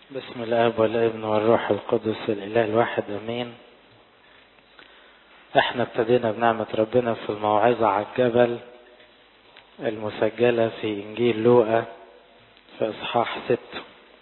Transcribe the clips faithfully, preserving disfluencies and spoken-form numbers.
بسم الاب والابن والروح القدس الاله الواحد امين. احنا ابتدينا بنعمة ربنا في الموعظة على الجبل المسجلة في انجيل لوقا في اصحاح ستة.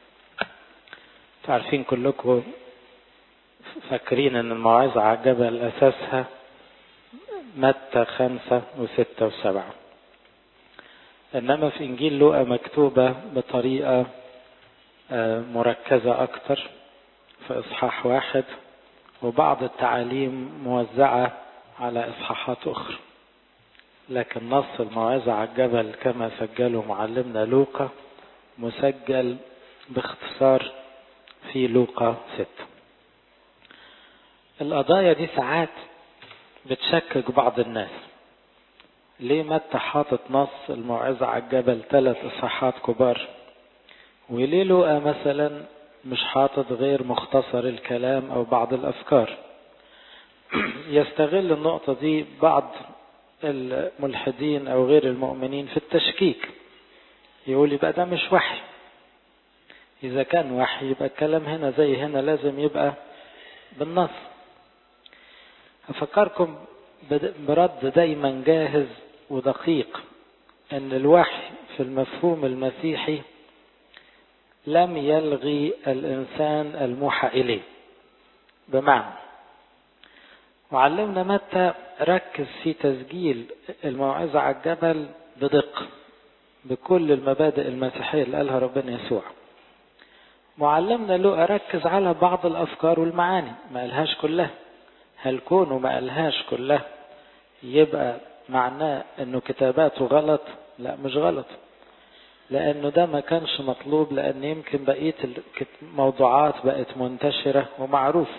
تعرفين كلكم فاكرين ان الموعظة على الجبل اساسها متى خمسة وستة وسبعة، انما في انجيل لوقا مكتوبة بطريقة مركزة اكتر في اصحاح واحد، وبعض التعاليم موزعة على اصحاحات اخرى. لكن نص الموعظة على الجبل كما سجله معلمنا لوقا مسجل باختصار في لوقا ستة. القضايا دي ساعات بتشكك بعض الناس، ليه متى حاطط نص الموعظة على الجبل ثلاث اصحاحات كبار، وليه لوقا مثلا مش حاطط غير مختصر الكلام او بعض الافكار. يستغل النقطة دي بعض الملحدين او غير المؤمنين في التشكيك، يقول يبقى ده مش وحي. اذا كان وحي يبقى الكلام هنا زي هنا لازم يبقى بالنص. افكركم برد دايما جاهز ودقيق ان الوحي في المفهوم المسيحي لم يلغي الانسان الموحى اليه. بمعنى معلمنا متى ركز في تسجيل الموعظة على الجبل بدقة بكل المبادئ المسيحية اللي قالها ربنا يسوع. معلمنا لوقا ركز على بعض الافكار والمعاني، ما قالهاش كلها. هل كونه ما قالهاش كلها يبقى معناه انه كتاباته غلط؟ لا، مش غلط، لانه ده ما كانش مطلوب، لان يمكن بقية الموضوعات بقت منتشرة ومعروفة.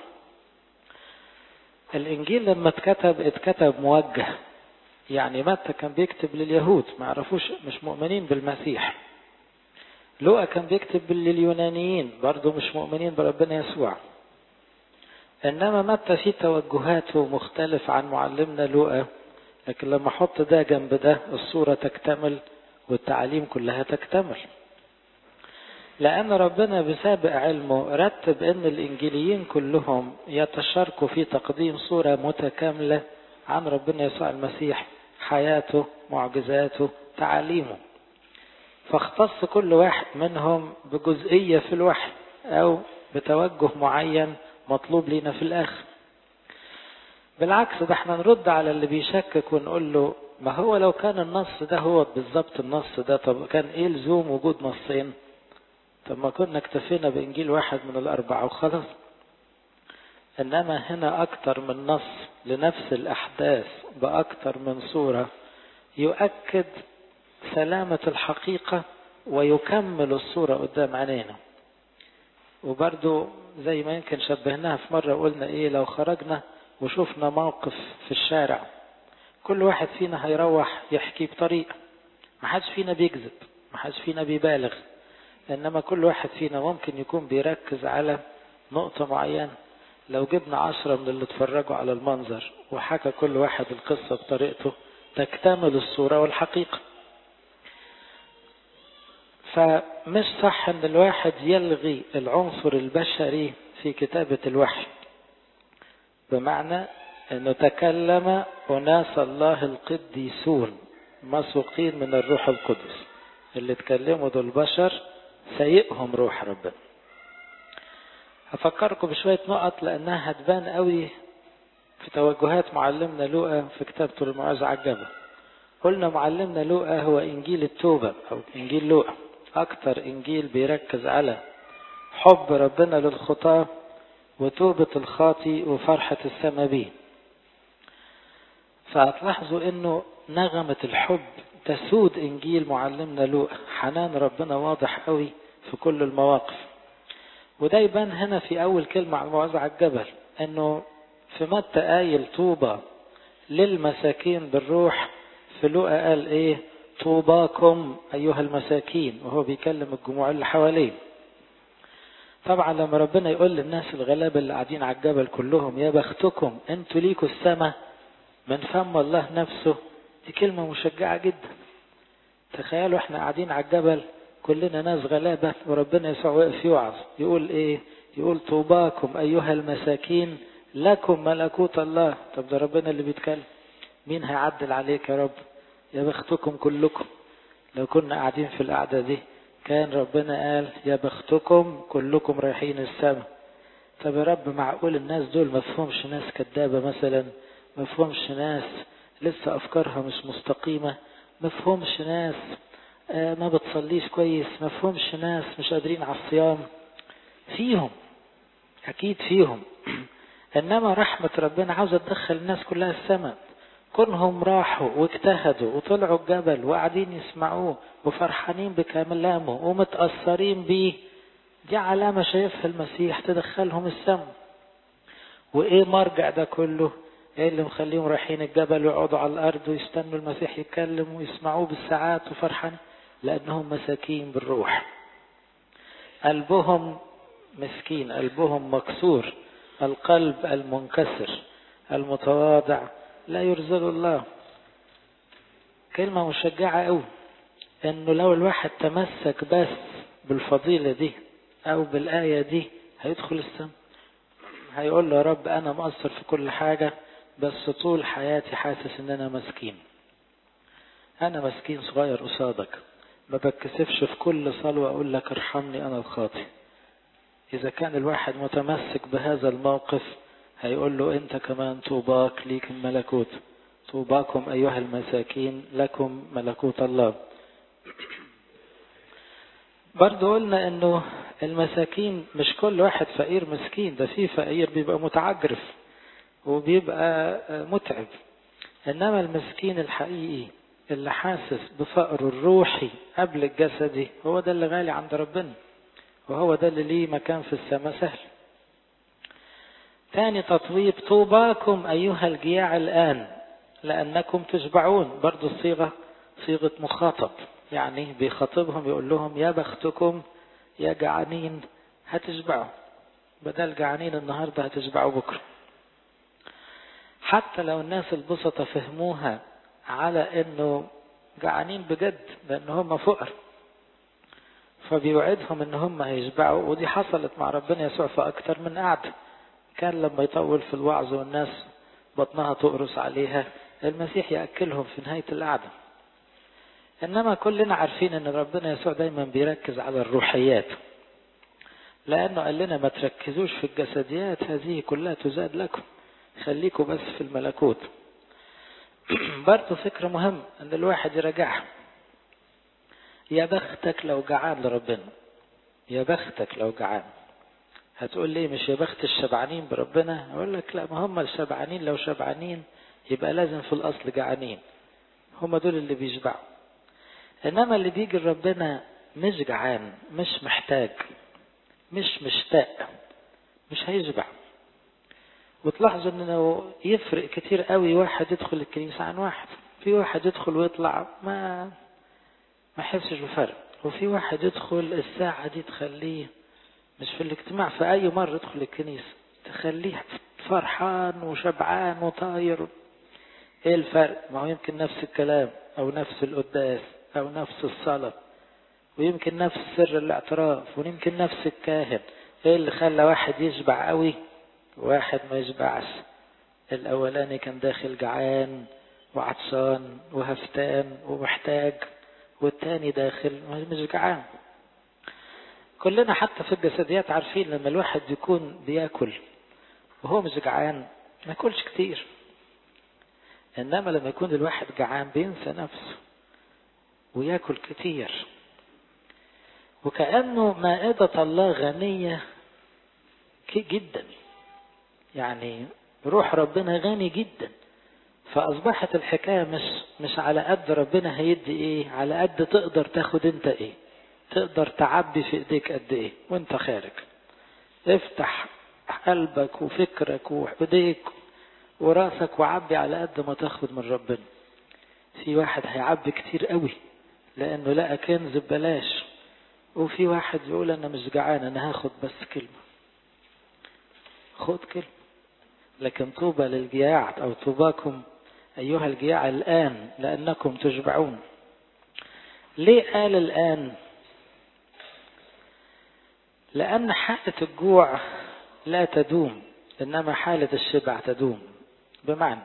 الانجيل لما اتكتب اتكتب موجه، يعني متى كان بيكتب لليهود ما يعرفوش، مش مؤمنين بالمسيح. لوقا كان بيكتب لليونانيين برضو مش مؤمنين بربنا يسوع. انما متى في توجهاته مختلف عن معلمنا لوقا، لكن لما احط ده جنب ده الصورة تكتمل والتعاليم كلها تكتمل، لأن ربنا بسابق علمه رتب أن الإنجيليين كلهم يتشاركوا في تقديم صورة متكاملة عن ربنا يسوع المسيح، حياته، معجزاته، تعاليمه. فاختص كل واحد منهم بجزئية في الوحي أو بتوجه معين مطلوب لنا في الآخر. بالعكس، ده احنا نرد على اللي بيشكك ونقول له ما هو لو كان النص ده هو بالضبط النص ده، طب كان ايه لزوم وجود نصين؟ طب ما كنا اكتفينا بإنجيل واحد من الأربعة وخلاص. إنما هنا أكتر من نص لنفس الأحداث بأكتر من صورة يؤكد سلامة الحقيقة ويكمل الصورة قدام عينينا. وبرضو زي ما يمكن شبهناها في مرة قلنا إيه، لو خرجنا وشوفنا موقف في الشارع كل واحد فينا هيروح يحكي بطريقة، ما حدش فينا بيكذب، ما حدش فينا بيبالغ، إنما كل واحد فينا ممكن يكون بيركز على نقطة معينة. لو جبنا عشرة من اللي اتفرجوا على المنظر وحكى كل واحد القصة بطريقته تكتمل الصورة والحقيقة. فمش صح ان الواحد يلغي العنصر البشري في كتابة الوحي، بمعنى انه تكلم أناس الله القديسون مسوقين من الروح القدس، اللي تكلموا دول بشر سيئهم روح ربنا. هفكركم بشوية نقط لأنها هتبان قوي في توجهات معلمنا لوقا في كتابته الموعظة على الجبل. قلنا معلمنا لوقا هو إنجيل التوبة أو إنجيل لوقا، أكتر إنجيل بيركز على حب ربنا للخطاة وتوبة الخاطي وفرحة السما بيه. فهتلاحظوا إنه نغمة الحب تسود إنجيل معلمنا لوقا، حنان ربنا واضح قوي في كل المواقف. وده يبان هنا في أول كلمة على الموعظة على الجبل، أنه في متى قايل طوبى للمساكين بالروح، في لوقا قال إيه؟ طوباكم أيها المساكين، وهو بيكلم الجموع اللي حواليه. طبعا لما ربنا يقول للناس الغلابة اللي قاعدين على الجبل كلهم يا بختكم انتوا ليكوا السماء من فم الله نفسه، دي كلمة مشجعة جدا. تخيلوا احنا قاعدين على الجبل كلنا ناس غلابة، وربنا يسوع واقف يوعظ يقول ايه؟ يقول طوباكم ايها المساكين لكم ملكوت الله. طب ده ربنا اللي بيتكلم، مين هيعدل عليك يا رب؟ يا بختكم كلكم. لو كنا قاعدين في القعدة دي كان ربنا قال يا بختكم كلكم رايحين السماء. طب يا رب معقول الناس دول مفهومش ناس كدابة مثلا؟ مفهومش ناس لسه أفكارها مش مستقيمة؟ مفهومش ناس آه ما بتصليش كويس؟ مفهومش ناس مش قادرين على الصيام؟ فيهم، أكيد فيهم. إنما رحمة ربنا عاوزة تدخل الناس كلها السماء. كونهم راحوا واجتهدوا وطلعوا الجبل وقاعدين يسمعوه وفرحانين بكلامه ومتأثرين بيه، دي علامة شايفها المسيح تدخلهم السماء. وإيه مرجع ده كله؟ إيه اللي مخليهم رايحين الجبل ويقعدوا على الأرض ويستنوا المسيح يتكلم ويسمعوه بالساعات وفرحان؟ لأنهم مساكين بالروح، قلبهم مسكين، قلبهم مكسور. القلب المنكسر المتواضع لا يرزل الله. كلمة مشجعة قوي، انه لو الواحد تمسك بس بالفضيلة دي او بالآية دي هيدخل السماء. هيقول له يا رب انا مقصر في كل حاجة، بس طول حياتي حاسس ان انا مسكين، انا مسكين صغير قصادك، ما بتكسفش في كل صلوة اقول لك ارحمني انا الخاطئ. اذا كان الواحد متمسك بهذا الموقف هيقول له انت كمان طوباك ليك الملكوت. طوباكم ايها المساكين لكم ملكوت الله. برضو قلنا انه المساكين مش كل واحد فقير مسكين، ده في فقير بيبقى متعجرف وبيبقى متعب. انما المسكين الحقيقي اللي حاسس بفقره الروحي قبل الجسدي هو ده اللي غالي عند ربنا، وهو ده اللي ليه مكان في السماء سهل. ثاني تطويب طوباكم أيها الجياع الآن لأنكم تشبعون. برضو الصيغة صيغة مخاطب، يعني بيخاطبهم يقول لهم يا بختكم يا جعانين هتشبعوا، بدل جعانين النهاردة هتشبعوا بكرة. حتى لو الناس البسطة فهموها على انه جعانين بجد لان هم فقر، فبيوعدهم ان هم هيشبعوا. ودي حصلت مع ربنا يسوع في اكتر من قعدة. كان لما يطول في الوعظ والناس بطنها تقرص عليها المسيح يأكلهم في نهاية القعدة. انما كلنا عارفين ان ربنا يسوع دايما بيركز على الروحيات، لانه قال لنا ما تركزوش في الجسديات، هذه كلها تزاد لكم، خليكم بس في الملكوت. برضو فكرة مهم ان الواحد يراجعها. يا بختك لو جعان لربنا، يا بختك لو جعان. هتقول لي مش يا بخت الشبعانين بربنا؟ اقول لك لا، ما هم الشبعانين لو شبعانين يبقى لازم في الاصل جعانين، هم دول اللي بيشبعوا. انما اللي بيجي لربنا مش جعان، مش محتاج، مش مشتاق، مش هيشبع. وتلاحظوا انه يفرق كتير قوي واحد يدخل الكنيسة عن واحد. في واحد يدخل ويطلع ما ما يحسش بفرق، وفي واحد يدخل الساعة دي تخليه مش في الاجتماع، في اي مرة يدخل الكنيسة تخليه فرحان وشبعان وطاير. ايه الفرق؟ ما هو يمكن نفس الكلام او نفس القداس او نفس الصلاة، ويمكن نفس سر الاعتراف، ويمكن نفس الكاهن. ايه اللي خلى واحد يشبع قوي واحد ما يشبعش؟ الاولاني كان داخل جعان وعطشان وهفتان ومحتاج، والتاني داخل مش جعان. كلنا حتى في الجسديات عارفين لما الواحد يكون بياكل وهو مش جعان ما ياكلش كتير، انما لما يكون الواحد جعان بينسى نفسه وياكل كتير. وكأنه مائدة الله غنية جدا، يعني روح ربنا غني جدا. فأصبحت الحكاية مش مش على قد ربنا هيدي ايه، على قد تقدر تاخد انت ايه، تقدر تعبي في ايديك قد ايه وانت خارج. افتح قلبك وفكرك وايديك وراسك وعبي على قد ما تاخد من ربنا. في واحد هيعبي كتير قوي لانه لقى كنز ببلاش، وفي واحد يقول انا مش جعان انا هاخد بس كلمة. خد كلمة. لكن طوبى للجياع او طوباكم ايها الجياع الان لانكم تشبعون. ليه قال الان؟ لأن حالة الجوع لا تدوم، إنما حالة الشبع تدوم. بمعنى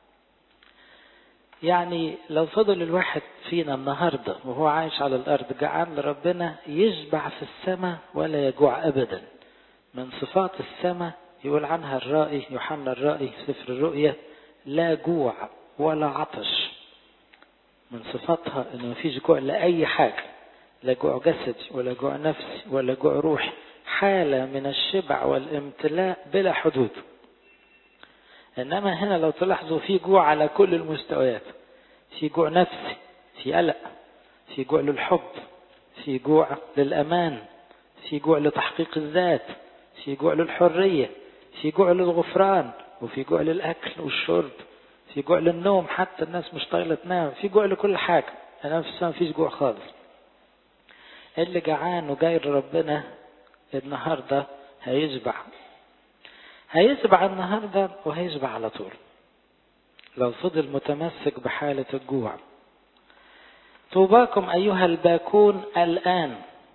يعني لو فضل الواحد فينا النهاردة وهو عايش على الأرض جعان لربنا، يشبع في السماء ولا يجوع أبدا. من صفات السماء يقول عنها الرائي يوحنا الرائي في سفر الرؤيا: لا جوع ولا عطش. من صفاتها إنه مفيش جوع لأي حاجة، لا جوع جسدي ولا جوع نفسي ولا جوع روحي، حالة من الشبع والامتلاء بلا حدود. إنما هنا لو تلاحظوا في جوع على كل المستويات، في جوع نفسي، في قلق، في جوع للحب، في جوع للأمان، في جوع لتحقيق الذات، في جوع للحرية، في جوع للغفران، وفي جوع للأكل والشرب، في جوع للنوم، حتى الناس مش طايلة تنام، في جوع لكل حاجة. أنا في السماء مفيش جوع خالص. اللي جعان وجاي لربنا النهاردة هيشبع، هيشبع النهاردة وهيشبع على طول لو فضل متمسك بحالة الجوع. طوباكم أيها الباكون الآن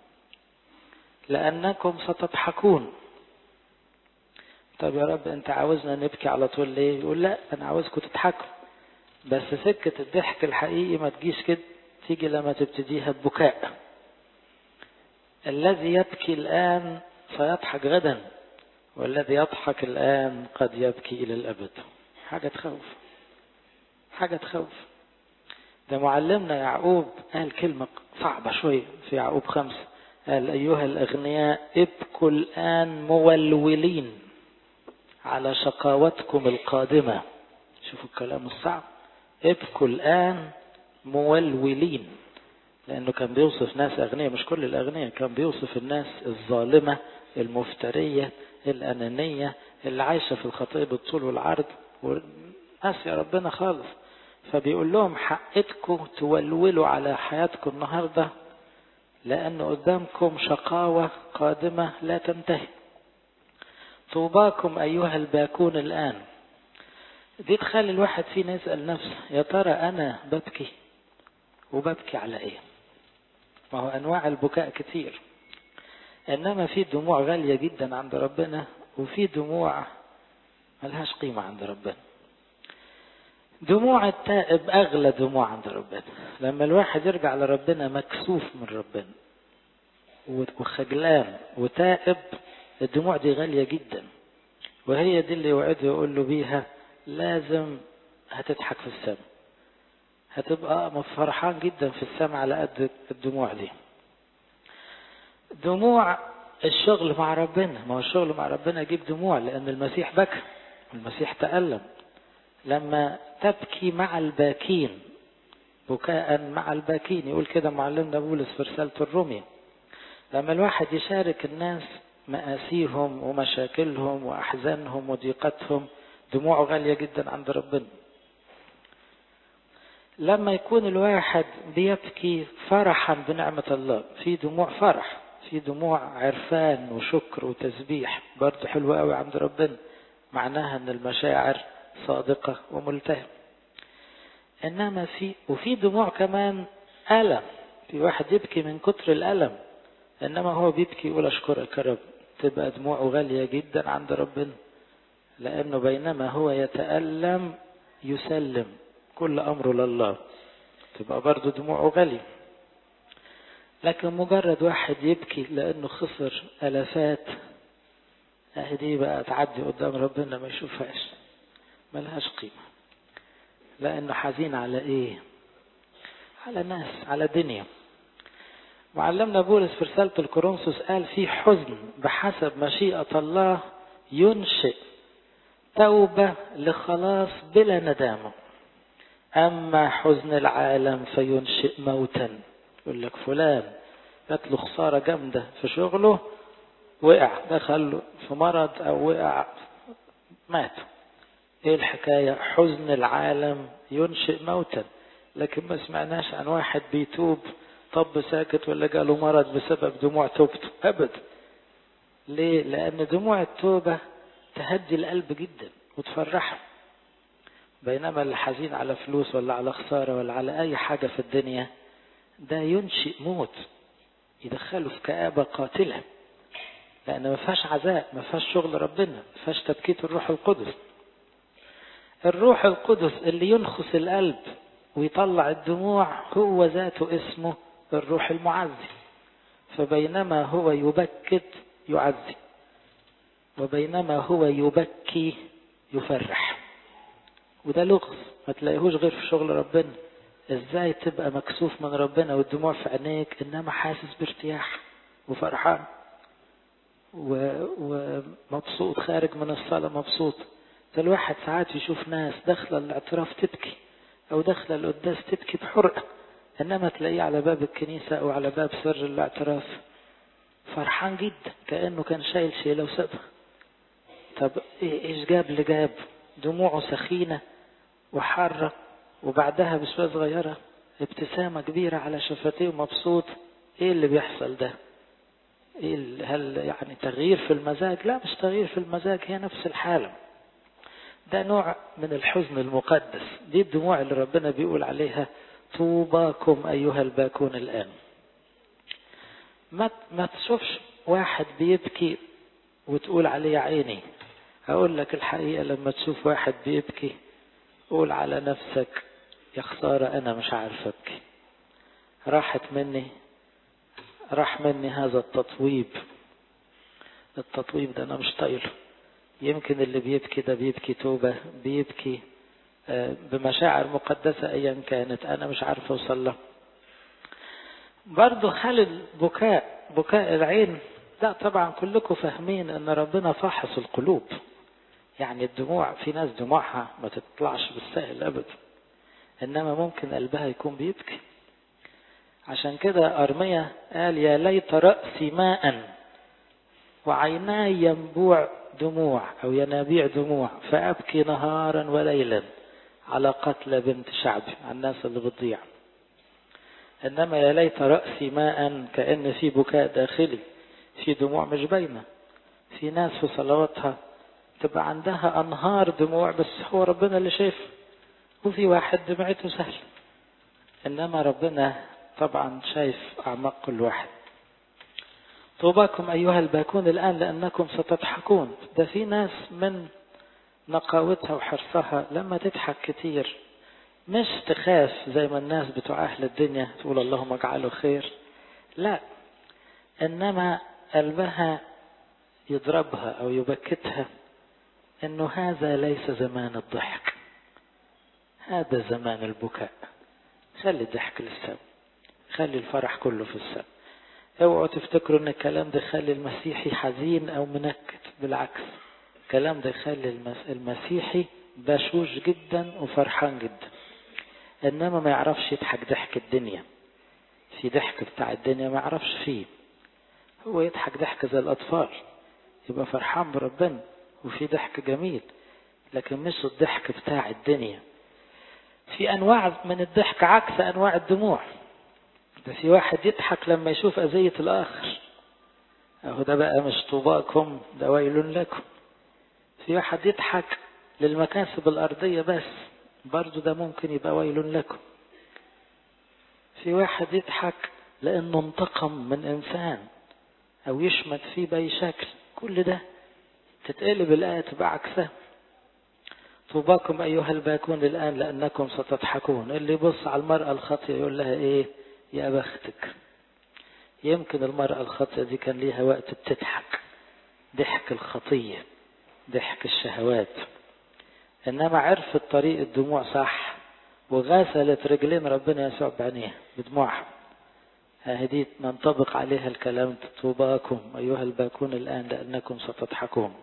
لأنكم ستضحكون. طب يا رب أنت عاوزنا نبكي على طول ليه؟ يقول لا، أنا عاوزكم تضحكوا، بس سكة الضحك الحقيقي ما تجيش كده، تيجي لما تبتديها ببكاء. الذي يبكي الآن سيضحك غدا، والذي يضحك الآن قد يبكي إلى الأبد. حاجة تخوف، حاجة تخوف. ده معلمنا يعقوب قال كلمة صعبة شوية في يعقوب خمسة، قال أيها الأغنياء ابكوا الآن مولولين على شقاوتكم القادمة. شوفوا الكلام الصعب، ابكوا الآن مولولين، لأنه كان بيوصف ناس أغنياء، مش كل الأغنياء، كان بيوصف الناس الظالمة المفترية الأنانية اللي عايشة في الخطية بالطول والعرض وناس يا ربنا خالص. فبيقول لهم حقتكم تولولوا على حياتكم النهاردة، لأنه قدامكم شقاوة قادمة لا تنتهي. طوباكم أيها الباكون الآن. دي تخلي الواحد فينا يسأل نفسه، يا ترى أنا ببكي وببكي على إيه؟ ما هو أنواع البكاء كتير، إنما في دموع غالية جدا عند ربنا، وفي دموع ملهاش قيمة عند ربنا. دموع التائب أغلى دموع عند ربنا. لما الواحد يرجع لربنا مكسوف من ربنا وخجلان وتائب، الدموع دي غالية جدا، وهي دي اللي يوعده يقول له بيها لازم هتضحك في السماء، هتبقى فرحان جدا في السماء على قد الدموع دي. دموع الشغل مع ربنا، ما هو الشغل مع ربنا يجيب دموع، لأن المسيح بكى، المسيح تألم. لما تبكي مع الباكين، بكاء مع الباكين، يقول كده معلمنا بولس في رسالة الرومية. لما الواحد يشارك الناس مآسيهم ومشاكلهم وأحزانهم وضيقتهم، دموعه غالية جدا عند ربنا. لما يكون الواحد بيبكي فرحا بنعمة الله، في دموع فرح، في دموع عرفان وشكر وتسبيح، برضه حلوة قوي عند ربنا، معناها ان المشاعر صادقة وملتهمة. انما في وفي دموع كمان ألم، في واحد يبكي من كتر الألم، انما هو بيبكي يقول اشكرك يا رب، تبقى دموعه غالية جدا عند ربنا، لانه بينما هو يتألم يسلم كل أمره لله، تبقى برضو دموعه غالية. لكن مجرد واحد يبكي لأنه خسر ألفات، دي بقى تعدي قدام ربنا ما يشوفهاش، ملهاش قيمة، لأنه حزين على إيه؟ على ناس، على دنيا. معلمنا بولس في رسالة الكورنثوس قال في حزن بحسب مشيئة الله ينشئ توبة لخلاص بلا ندامة، أما حزن العالم فينشئ موتا. يقول لك فلان جات له خسارة جامدة في شغله، وقع دخل في مرض أو وقع مات. إيه الحكاية؟ حزن العالم ينشئ موتا. لكن ما سمعناش عن واحد بيتوب طب ساكت ولا جاله مرض بسبب دموع توبته أبدا. ليه؟ لأن دموع التوبة تهدي القلب جدا وتفرحه، بينما اللي حزين على فلوس ولا على خسارة ولا على أي حاجة في الدنيا ده ينشئ موت، يدخله في كآبة قاتلة. لأن ما فيهاش عزاء، ما فيهاش شغل ربنا، ما فيهاش تبكيت الروح القدس. الروح القدس اللي ينخس القلب ويطلع الدموع هو ذاته اسمه الروح المعزي. فبينما هو يبكت يعزي، وبينما هو يبكي يفرح. وده لغز ما تلاقيهوش غير في شغل ربنا. ازاي تبقى مكسوف من ربنا والدموع في عينيك انما حاسس بارتياح وفرحان ومبسوط، خارج من الصلاة مبسوط. ده الواحد ساعات يشوف ناس داخله الاعتراف تبكي او داخله القداس تبكي بحرقة، انما تلاقيه على باب الكنيسة او على باب سر الاعتراف فرحان جدا كأنه كان شايل شيلة وسابها. طب ايش جاب اللي جاب؟ دموعه سخينة وحارة، وبعدها بشوية صغيرة ابتسامة كبيرة على شفتيه ومبسوط. ايه اللي بيحصل ده؟ إيه؟ هل يعني تغيير في المزاج؟ لا، مش تغيير في المزاج، هي نفس الحالة. ده نوع من الحزن المقدس. دي الدموع اللي ربنا بيقول عليها طوباكم أيها الباكون الآن. ما ما تشوفش واحد بيبكي وتقول عليه عيني. هقول لك الحقيقة، لما تشوف واحد بيبكي قول على نفسك يا خسارة أنا مش عارف أبكي. راحت مني راح مني هذا التطويب. التطويب ده أنا مش طايله. يمكن اللي بيبكي ده بيبكي توبة، بيبكي بمشاعر مقدسة أيا كانت، أنا مش عارف أوصل له. برضو خلي البكاء بكاء العين لا طبعا كلكم فاهمين أن ربنا فاحص القلوب. يعني الدموع في ناس دموعها ما تطلعش بالسهل أبدا، إنما ممكن قلبها يكون بيبكي. عشان كده أرميا قال يا ليت رأسي ماء وعيناي ينبوع دموع أو ينابيع دموع فأبكي نهارا وليلا على قتل بنت شعبي، على الناس اللي بتضيع. إنما يا ليت رأسي ماء كأن في بكاء داخلي، في دموع مش باينة. في ناس في صلواتها تبقى عندها أنهار دموع بس هو ربنا اللي شايف، وفي واحد دمعته سهل، إنما ربنا طبعا شايف أعماق كل واحد. طوباكم أيها الباكون الآن لأنكم ستضحكون. ده في ناس من نقاوتها وحرصها لما تضحك كتير مش تخاف زي ما الناس بتوع أهل الدنيا تقول اللهم اجعله خير، لا، إنما قلبها يضربها أو يبكتها إنه هذا ليس زمان الضحك، هذا زمان البكاء. خلي الضحك للسبب، خلي الفرح كله في السبب. اوعوا تفتكروا ان الكلام ده يخلي المسيحي حزين او منكد، بالعكس الكلام ده يخلي المسيحي بشوش جدا وفرحان جدا، انما ما يعرفش يضحك ضحك الدنيا. في ضحك بتاع الدنيا ما يعرفش فيه، هو يضحك ضحك زي الاطفال يبقى فرحان بربنا، وفي ضحك جميل، لكن مش الضحك بتاع الدنيا. في انواع من الضحك عكس انواع الدموع. ده في واحد يضحك لما يشوف أذية الآخر، أهو ده بقى مش طوباكم، ده ويل لكم. في واحد يضحك للمكاسب الأرضية بس، برضو ده ممكن يبقى ويل لكم. في واحد يضحك لأنه انتقم من إنسان أو يشمت فيه بأي شكل، كل ده تتقلب الآية تبقى عكسها. طوباكم أيها الباكون الآن لأنكم ستضحكون. اللي يبص على المرأة الخاطئة يقول لها إيه؟ يا بختك. يمكن المرأة الخاطئة دي كان ليها وقت بتضحك ضحك الخطية، ضحك الشهوات، إنما عرفت طريق الدموع صح وغسلت رجلين ربنا يسوع بعينيها بدموعها. هذه ننطبق عليها الكلام طوباكم أيها الباكون الآن لأنكم ستضحكون.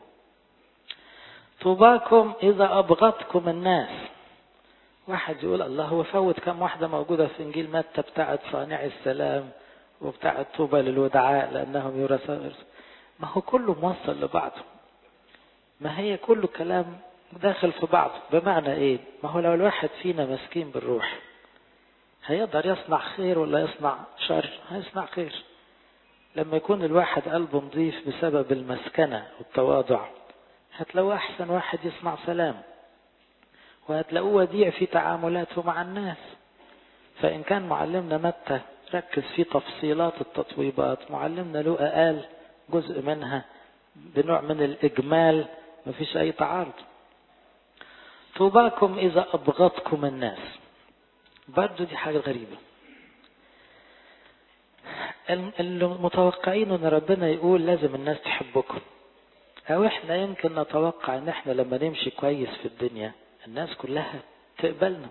طوباكم إذا أبغضكم الناس. واحد يقول الله هو فوت كم واحدة موجودة في إنجيل متى بتاعت صانع السلام وبتاعت طوبى للودعاء لأنهم يورثون. ما هو كله موصل لبعضه، ما هي كله كلام داخل في بعضه. بمعنى إيه؟ ما هو لو الواحد فينا مسكين بالروح هيقدر يصنع خير ولا يصنع شر؟ هيصنع خير. لما يكون الواحد قلبه نظيف بسبب المسكنة والتواضع هتلاقوه أحسن واحد يصنع سلام، وهتلاقوه وديع في تعاملاته مع الناس. فإن كان معلمنا متى ركز في تفصيلات التطويبات، معلمنا لوقا قال جزء منها بنوع من الإجمال، مفيش أي تعارض. طوباكم إذا أبغضكم الناس، برضو دي حاجة غريبة. المتوقعين أن ربنا يقول لازم الناس تحبكم، أو إحنا يمكن نتوقع أن إحنا لما نمشي كويس في الدنيا الناس كلها تقبلنا.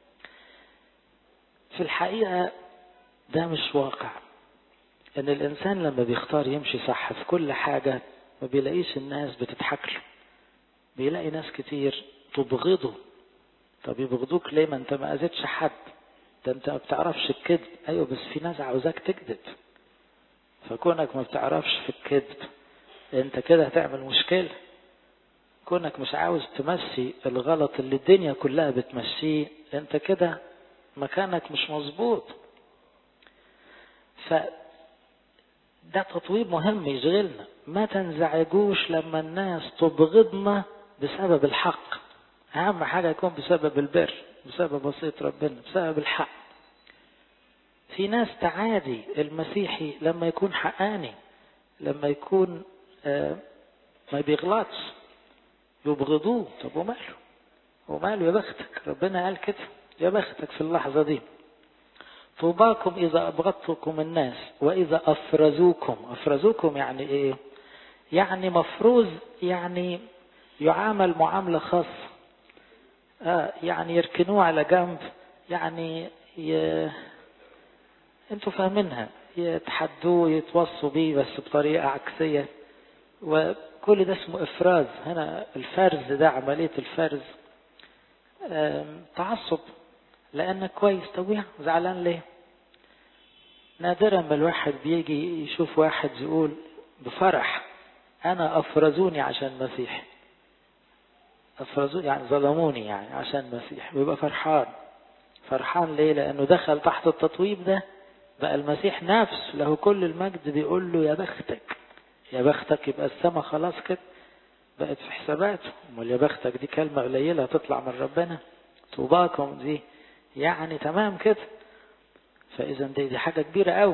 في الحقيقة ده مش واقع. ان الانسان لما بيختار يمشي صح في كل حاجة ما بيلاقيش الناس بتضحك له، بيلاقي ناس كتير تبغضه. طب يبغضوك ليه؟ ما انت ما اذيتش حد، ده انت ما بتعرفش الكذب. ايوه بس في ناس عاوزاك تكذب، فكونك ما بتعرفش في الكذب انت كده هتعمل مشكلة. كونك مش عاوز تمشي الغلط اللي الدنيا كلها بتمشيه انت كده مكانك مش مظبوط. ف ده تطويب مهم يشغلنا. ما تنزعجوش لما الناس تبغضنا بسبب الحق. أهم حاجة يكون بسبب البر، بسبب وصية ربنا، بسبب الحق. في ناس تعادي المسيحي لما يكون حقاني، لما يكون آه ما بيغلطش يبغضوه. طب وماله وماله؟ يا بختك، ربنا قال كده، يا بختك في اللحظة دي. طوباكم إذا أبغضتكم الناس وإذا أفرزوكم. أفرزوكم يعني إيه؟ يعني مفروز، يعني يعامل معاملة خاصة، آه يعني يركنوه على جنب، يعني ي... انتوا فاهمينها، يتحدوه يتوصوا بيه بس بطريقة عكسية، وكل ده اسمه إفراز. هنا الفرز ده عملية الفرز تعصب لأنك كويس. طب زعلان ليه؟ نادرا ما الواحد بيجي يشوف واحد يقول بفرح أنا أفرزوني عشان مسيح، أفرزوني يعني ظلموني يعني عشان مسيح، بيبقى فرحان. فرحان ليه؟ لأنه دخل تحت التطويب ده، بقى المسيح نفسه له كل المجد بيقول له يا بختك، يا بختك. يبقى السما خلاص كده بقت في حساباته. امال يا بختك دي كلمة قليلة تطلع من ربنا؟ طوباكم دي يعني تمام كده. فإذا دي, دي حاجة كبيرة قوي.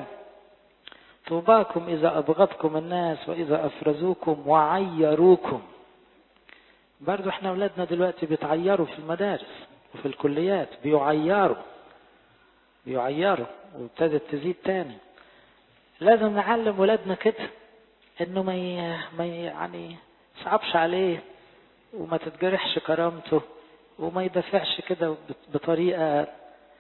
طوباكم إذا أبغضكم الناس وإذا أفرزوكم وعيروكم. برضو احنا أولادنا دلوقتي بيتعيروا في المدارس وفي الكليات، بيعيروا بيعيروا وابتدت تزيد تاني. لازم نعلم ولادنا كده انه ما ي... ما ي... يعني صعبش عليه وما تتجرحش كرامته وما يدافعش كده بطريقة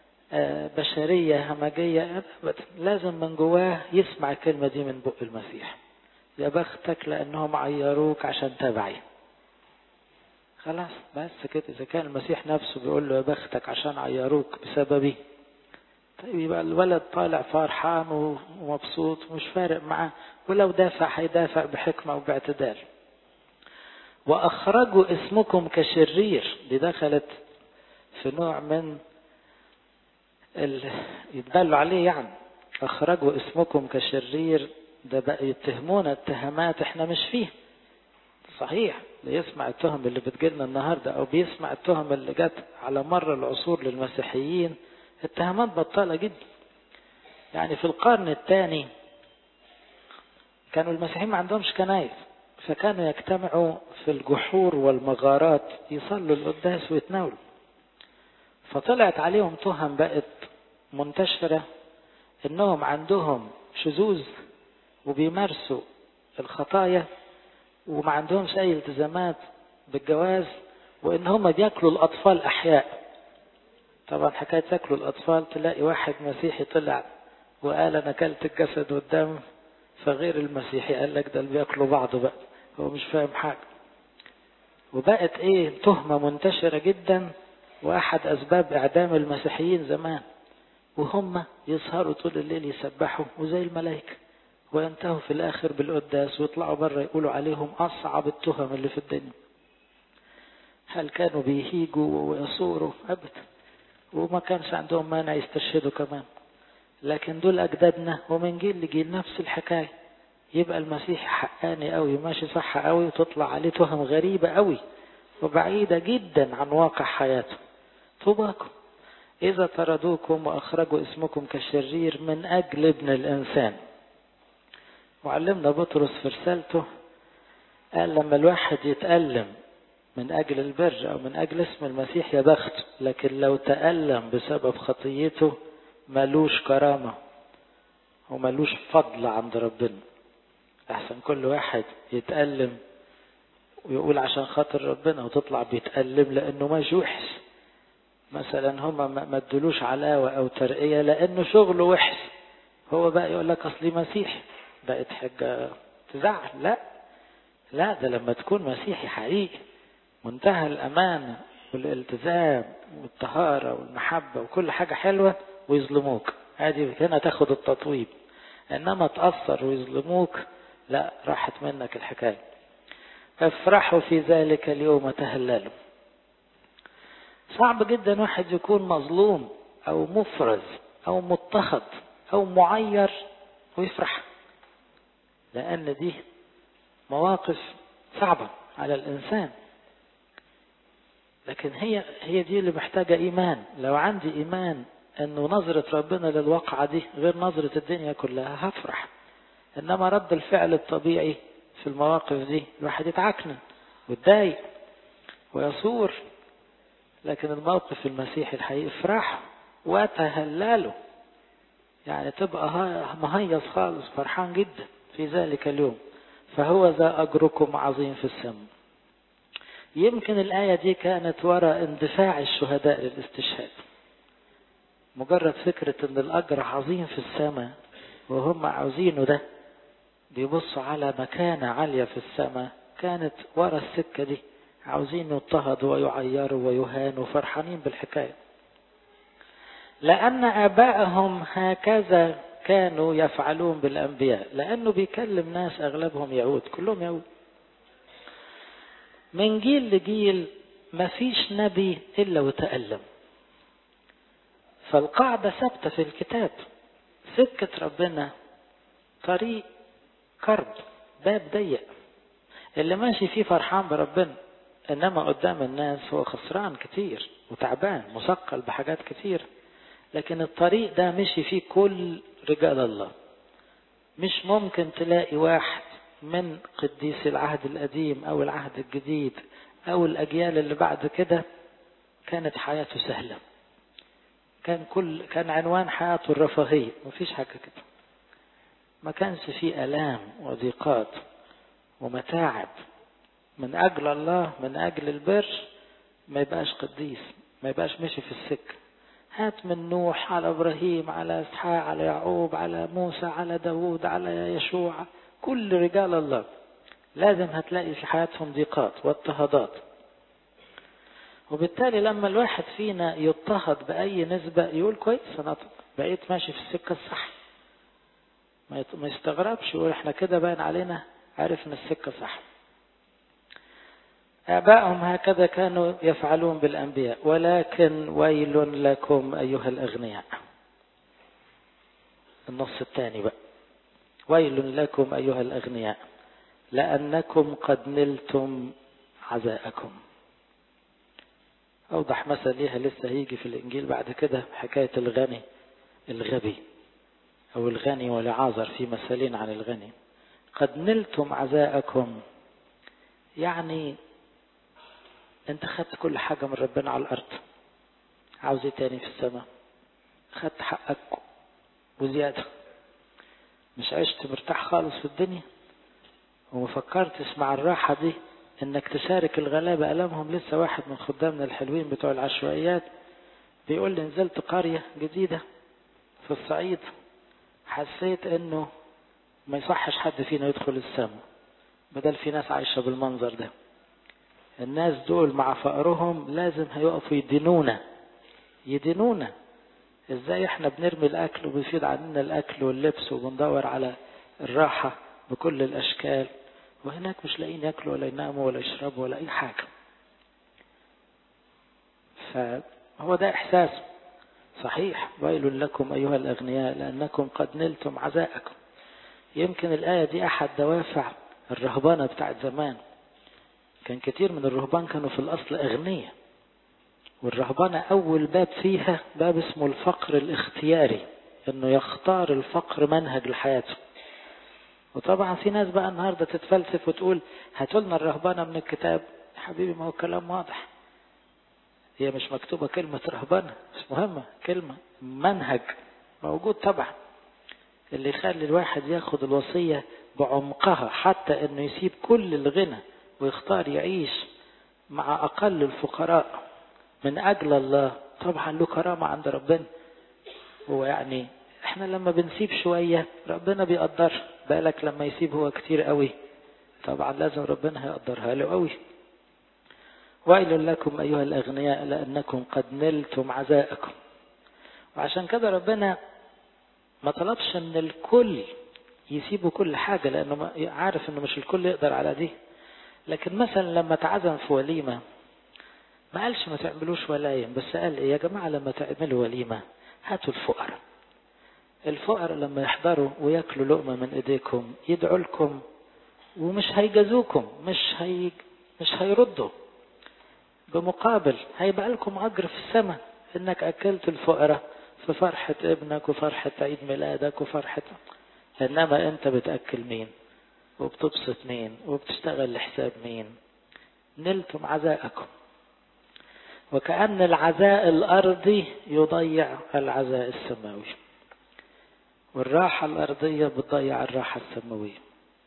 بشرية همجية. لازم من جواه يسمع الكلمة دي من بق المسيح، يا بختك لأنهم عيروك عشان تبعي. خلاص بس كده. إذا كان المسيح نفسه بيقول له يا بختك عشان عيروك بسببي، طيب يبقى الولد طالع فرحان ومبسوط ومش فارق معاه، ولو دافع هيدافع بحكمة وباعتدال. وأخرجوا اسمكم كشرير، دي دخلت في نوع من ال... يتبالوا عليه يعني. أخرجوا اسمكم كشرير، ده بقى يتهمون اتهامات احنا مش فيه. صحيح يسمع التهم اللي بتجيلنا النهاردة أو بيسمع التهم اللي جت على مر العصور للمسيحيين، اتهامات بطالة جدا. يعني في القرن الثاني كانوا المسيحيين ما عندهمش كنايس، فكانوا يجتمعوا في الجحور والمغارات يصلوا القداس ويتناولوا. فطلعت عليهم تهم بقت منتشرة انهم عندهم شذوذ وبيمارسوا الخطايا وما عندهمش اي التزامات بالجواز، وان هم بياكلوا الاطفال احياء. طبعا حكاية تاكلوا الاطفال، تلاقي واحد مسيحي طلع وقال انا اكلت الجسد والدم، فغير المسيحي قال لك ده اللي بياكلوا بعض بقى، هو مش فاهم حاجة. وبقت ايه تهمة منتشرة جدا، واحد اسباب اعدام المسيحيين زمان. وهم يسهروا طول الليل يسبحوا وزي الملائكة، وينتهوا في الاخر بالقداس ويطلعوا بره يقولوا عليهم اصعب التهم اللي في الدنيا. هل كانوا بيهيجوا ويصوروا؟ ابدا. وما كانش عندهم مانع يستشهدوا كمان. لكن دول اجدادنا ومن جيل لجيل نفس الحكاية. يبقى المسيح حقاني قوي ماشي صح قوي، وتطلع عليه تهم غريبة قوي وبعيدة جدا عن واقع حياته. طوباكم إذا طردوكم وأخرجوا اسمكم كشرير من أجل ابن الإنسان. وعلمنا بطرس في رسالته قال لما الواحد يتألم من أجل البر أو من أجل اسم المسيح يا بخت، لكن لو تألم بسبب خطيته ملوش كرامة وملوش فضل عند ربنا. أحسن كل واحد يتألم ويقول عشان خاطر ربنا وتطلع بيتألم لأنه ماشي وحش. مثلا هما ما ادلوش علاوة أو ترقية لأنه شغله وحش، هو بقى يقول لك أصلي مسيحي بقت حاجة تزعل. لا لا، ده لما تكون مسيحي حقيقي منتهى الأمانة والالتزام والطهارة والمحبة وكل حاجة حلوة ويظلموك، هذه هنا تاخد التطويب. إنما تأثر ويظلموك لا، راحت منك الحكاية. افرحوا في ذلك اليوم تهللوا. صعب جدا واحد يكون مظلوم أو مفرز أو مضطهد أو معير ويفرح، لأن دي مواقف صعبة على الإنسان. لكن هي هي دي اللي محتاجة إيمان. لو عندي إيمان أنه نظرة ربنا للواقعة دي غير نظرة الدنيا كلها هفرح. إنما رد الفعل الطبيعي في المواقف دي الواحد يتعكنن ويتضايق ويصور. لكن الموقف المسيحي الحقيقي افرح وتهللوا، يعني تبقى مهيص خالص فرحان جدا في ذلك اليوم، فهو ذا أجركم عظيم في السماء. يمكن الآية دي كانت وراء اندفاع الشهداء للاستشهاد. مجرد فكرة ان الأجر عظيم في السماء وهم عاوزينه ده، بيبصوا على مكانة عالية في السماء، كانت وراء السكة دي عاوزين يضطهدوا ويعيروا ويهانوا فرحانين بالحكاية. لأن آبائهم هكذا كانوا يفعلون بالأنبياء، لأنه بيكلم ناس أغلبهم يهود، كلهم يهود. من جيل لجيل ما فيش نبي إلا وتألم. فالقاعدة ثابتة في الكتاب، سكة ربنا طريق كرب، باب ضيق، اللي ماشي فيه فرحان بربنا، إنما قدام الناس هو خسران كتير وتعبان مثقل بحاجات كتير. لكن الطريق ده مشي فيه كل رجال الله. مش ممكن تلاقي واحد من قديس العهد القديم أو العهد الجديد أو الأجيال اللي بعد كده كانت حياته سهلة. كان كل كان عنوان حياته الرفاهية، مفيش حاجة كده. ما كانش فيه آلام وضيقات ومتاعب من أجل الله، من أجل البر، ما يبقاش قديس، ما يبقاش مشي في السكة. هات من نوح على إبراهيم على إسحاق على يعقوب على موسى على داود على يشوع، كل رجال الله لازم هتلاقي في حياتهم ضيقات واضطهادات. وبالتالي لما الواحد فينا يضطهد بأي نسبة يقول كويس أنا بقيت ماشي في السكة الصح، ما يستغربش يقول احنا كده باين علينا عرفنا السكة صح. آبائهم هكذا كانوا يفعلون بالأنبياء، ولكن ويل لكم أيها الأغنياء. النص الثاني بقى، ويل لكم أيها الأغنياء لأنكم قد نلتم عزاءكم. أوضح مثل ليها لسه هيجي في الإنجيل بعد كده، حكاية الغني الغبي أو الغني والعازر، في مثالين عن الغني. قد نلتم عزاءكم، يعني انت خدت كل حاجة من ربنا على الأرض، عاوز ايه تاني في السماء؟ خدت حقك وزيادة، مش عشت مرتاح خالص في الدنيا وما فكرتش مع الراحة دي انك تشارك الغلابة ألمهم. لسه واحد من خدامنا الحلوين بتوع العشوائيات بيقول لي نزلت قرية جديدة في الصعيد، حسيت انه ما يصحش حد فينا يدخل السماء بدل في ناس عايشة بالمنظر ده. الناس دول مع فقرهم لازم هيقفوا يدينونا يدينونا ازاي احنا بنرمي الاكل وبيفيد عننا الاكل واللبس وبندور على الراحة بكل الاشكال، وهناك مش لاقيين ياكلوا ولا يناموا ولا يشربوا ولا اي حاجة. فهو ده احساس صحيح، ويل لكم ايها الاغنياء لانكم قد نلتم عزاءكم. يمكن الايه دي احد دوافع الرهبانه بتاعت زمان. كان كتير من الرهبان كانوا في الاصل اغنياء، والرهبانه اول باب فيها باب اسمه الفقر الاختياري، انه يختار الفقر منهج لحياته. وطبعا في ناس بقى النهاردة تتفلسف وتقول هاتوا لنا الرهبنة من الكتاب. يا حبيبي ما هو كلام واضح، هي مش مكتوبة كلمة رهبنة، مش مهمة، كلمة منهج موجود طبعا اللي يخلي الواحد ياخد الوصية بعمقها، حتى انه يسيب كل الغنى ويختار يعيش مع اقل الفقراء من اجل الله. طبعا له كرامة عند ربنا. هو يعني احنا لما بنسيب شوية ربنا بيقدر، بالك لما يسيب هو كتير قوي، طبعا لازم ربنا هيقدرها له قوي. ويل لكم ايها الاغنياء لانكم قد نلتم عزاءكم. وعشان كده ربنا ما طلبش ان الكل يسيبوا كل حاجة، لانه عارف انه مش الكل يقدر على دي. لكن مثلا لما تعزم في وليمة ما قالش ما تعملوش ولايم، بس قال ايه يا جماعة لما تعملوا وليمة هاتوا الفقراء. الفقراء لما يحضروا ويأكلوا لقمة من ايديكم يدعوا لكم، ومش هيجازوكم، مش هي مش هيردوا، بمقابل هيبقى لكم أجر في السماء انك اكلت الفقراء في فرحة ابنك وفرحة عيد ميلادك وفرحة. انما انت بتأكل مين وبتبسط مين وبتشتغل لحساب مين؟ نلتم عزاءكم. وكأن العزاء الأرضي يضيع العزاء السماوي، والراحة الأرضية بتضيع الراحة السماوية.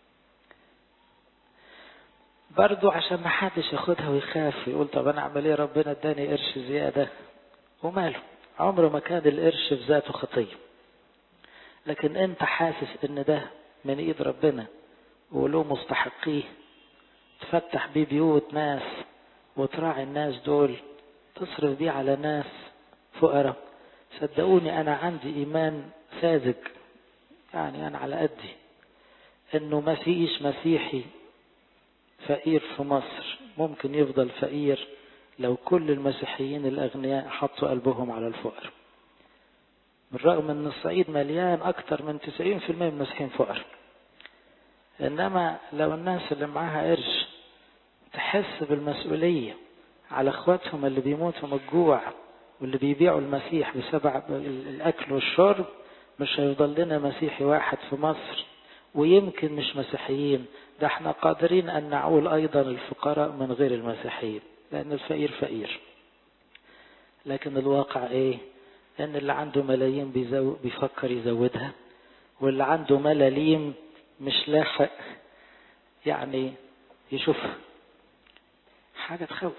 برضو عشان ما حدش ياخدها ويخاف ويقول طب أنا أعمل إيه، ربنا اداني قرش زيادة وماله، عمره ما كان القرش في ذاته خطية. لكن أنت حاسس إن ده من إيد ربنا وله مستحقيه، تفتح بيه بيوت ناس وتراعي الناس دول، تصرف بيه على ناس فقراء. صدقوني أنا عندي إيمان ساذج، يعني أنا على قدي، إنه ما فيش مسيحي فقير في مصر ممكن يفضل فقير لو كل المسيحيين الأغنياء حطوا قلبهم على الفقر. بالرغم أن الصعيد مليان أكتر من تسعين في المئة من المسيحيين فقر، إنما لو الناس اللي معاها قرش تحس بالمسؤولية على اخواتهم اللي بيموتوا من الجوع واللي بيبيعوا المسيح بسبب الأكل والشرب، مش هيفضل لنا مسيحي واحد في مصر. ويمكن مش مسيحيين، ده احنا قادرين أن نعول أيضا الفقراء من غير المسيحيين، لأن الفقير فقير. لكن الواقع ايه؟ ان اللي عنده ملايين بيزو... بيفكر يزودها، واللي عنده ملاليم مش لاحق يعني يشوفها. حاجة تخوف.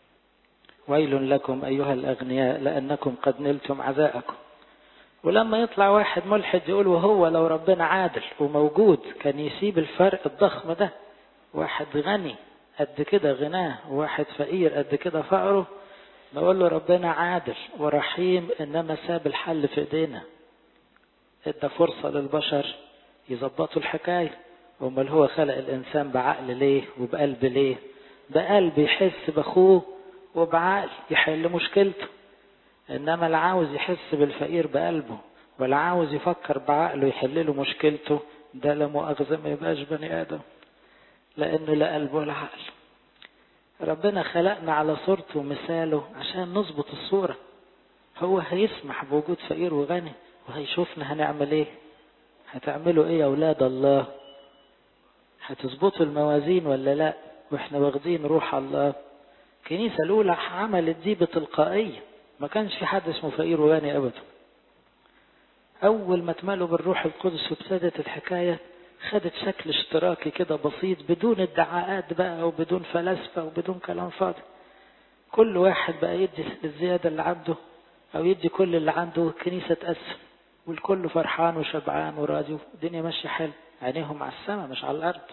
ويل لكم أيها الأغنياء لأنكم قد نلتم عزاءكم. ولما يطلع واحد ملحد يقول وهو لو ربنا عادل وموجود كان يسيب الفرق الضخم ده، واحد غني قد كده غناه وواحد فقير قد كده فقره، نقول له ربنا عادل ورحيم، إنما ساب الحل في ايدينا، ادى فرصة للبشر يظبطوا الحكاية. امال هو خلق الإنسان بعقل ليه وبقلب ليه؟ بقلب يحس بأخوه وبعقل يحل مشكلته. إنما اللي عاوز يحس بالفقير بقلبه ولا عاوز يفكر بعقله يحل له مشكلته، ده لا مؤاخذة ما يبقاش بني آدم، لأنه لا قلب ولا عقل. ربنا خلقنا على صورته ومثاله عشان نظبط الصورة. هو هيسمح بوجود فقير وغني وهيشوفنا هنعمل ايه. هتعملوا ايه يا اولاد الله؟ هتظبطوا الموازين ولا لا؟ واحنا واخدين روح الله. الكنيسة الاولى عملت دي بتلقائية، ما كانش في حد اسمه فقير وغني ابدا. اول ما اتملوا بالروح القدس وابتدت الحكاية خدت شكل اشتراكي كده بسيط، بدون ادعاءات بقى وبدون فلسفة وبدون كلام فاضي. كل واحد بقى يدي الزيادة اللي عنده او يدي كل اللي عنده، الكنيسة تقسم والكل فرحان وشبعان وراضي والدنيا ماشية حلو، عينيهم على السماء مش على الارض.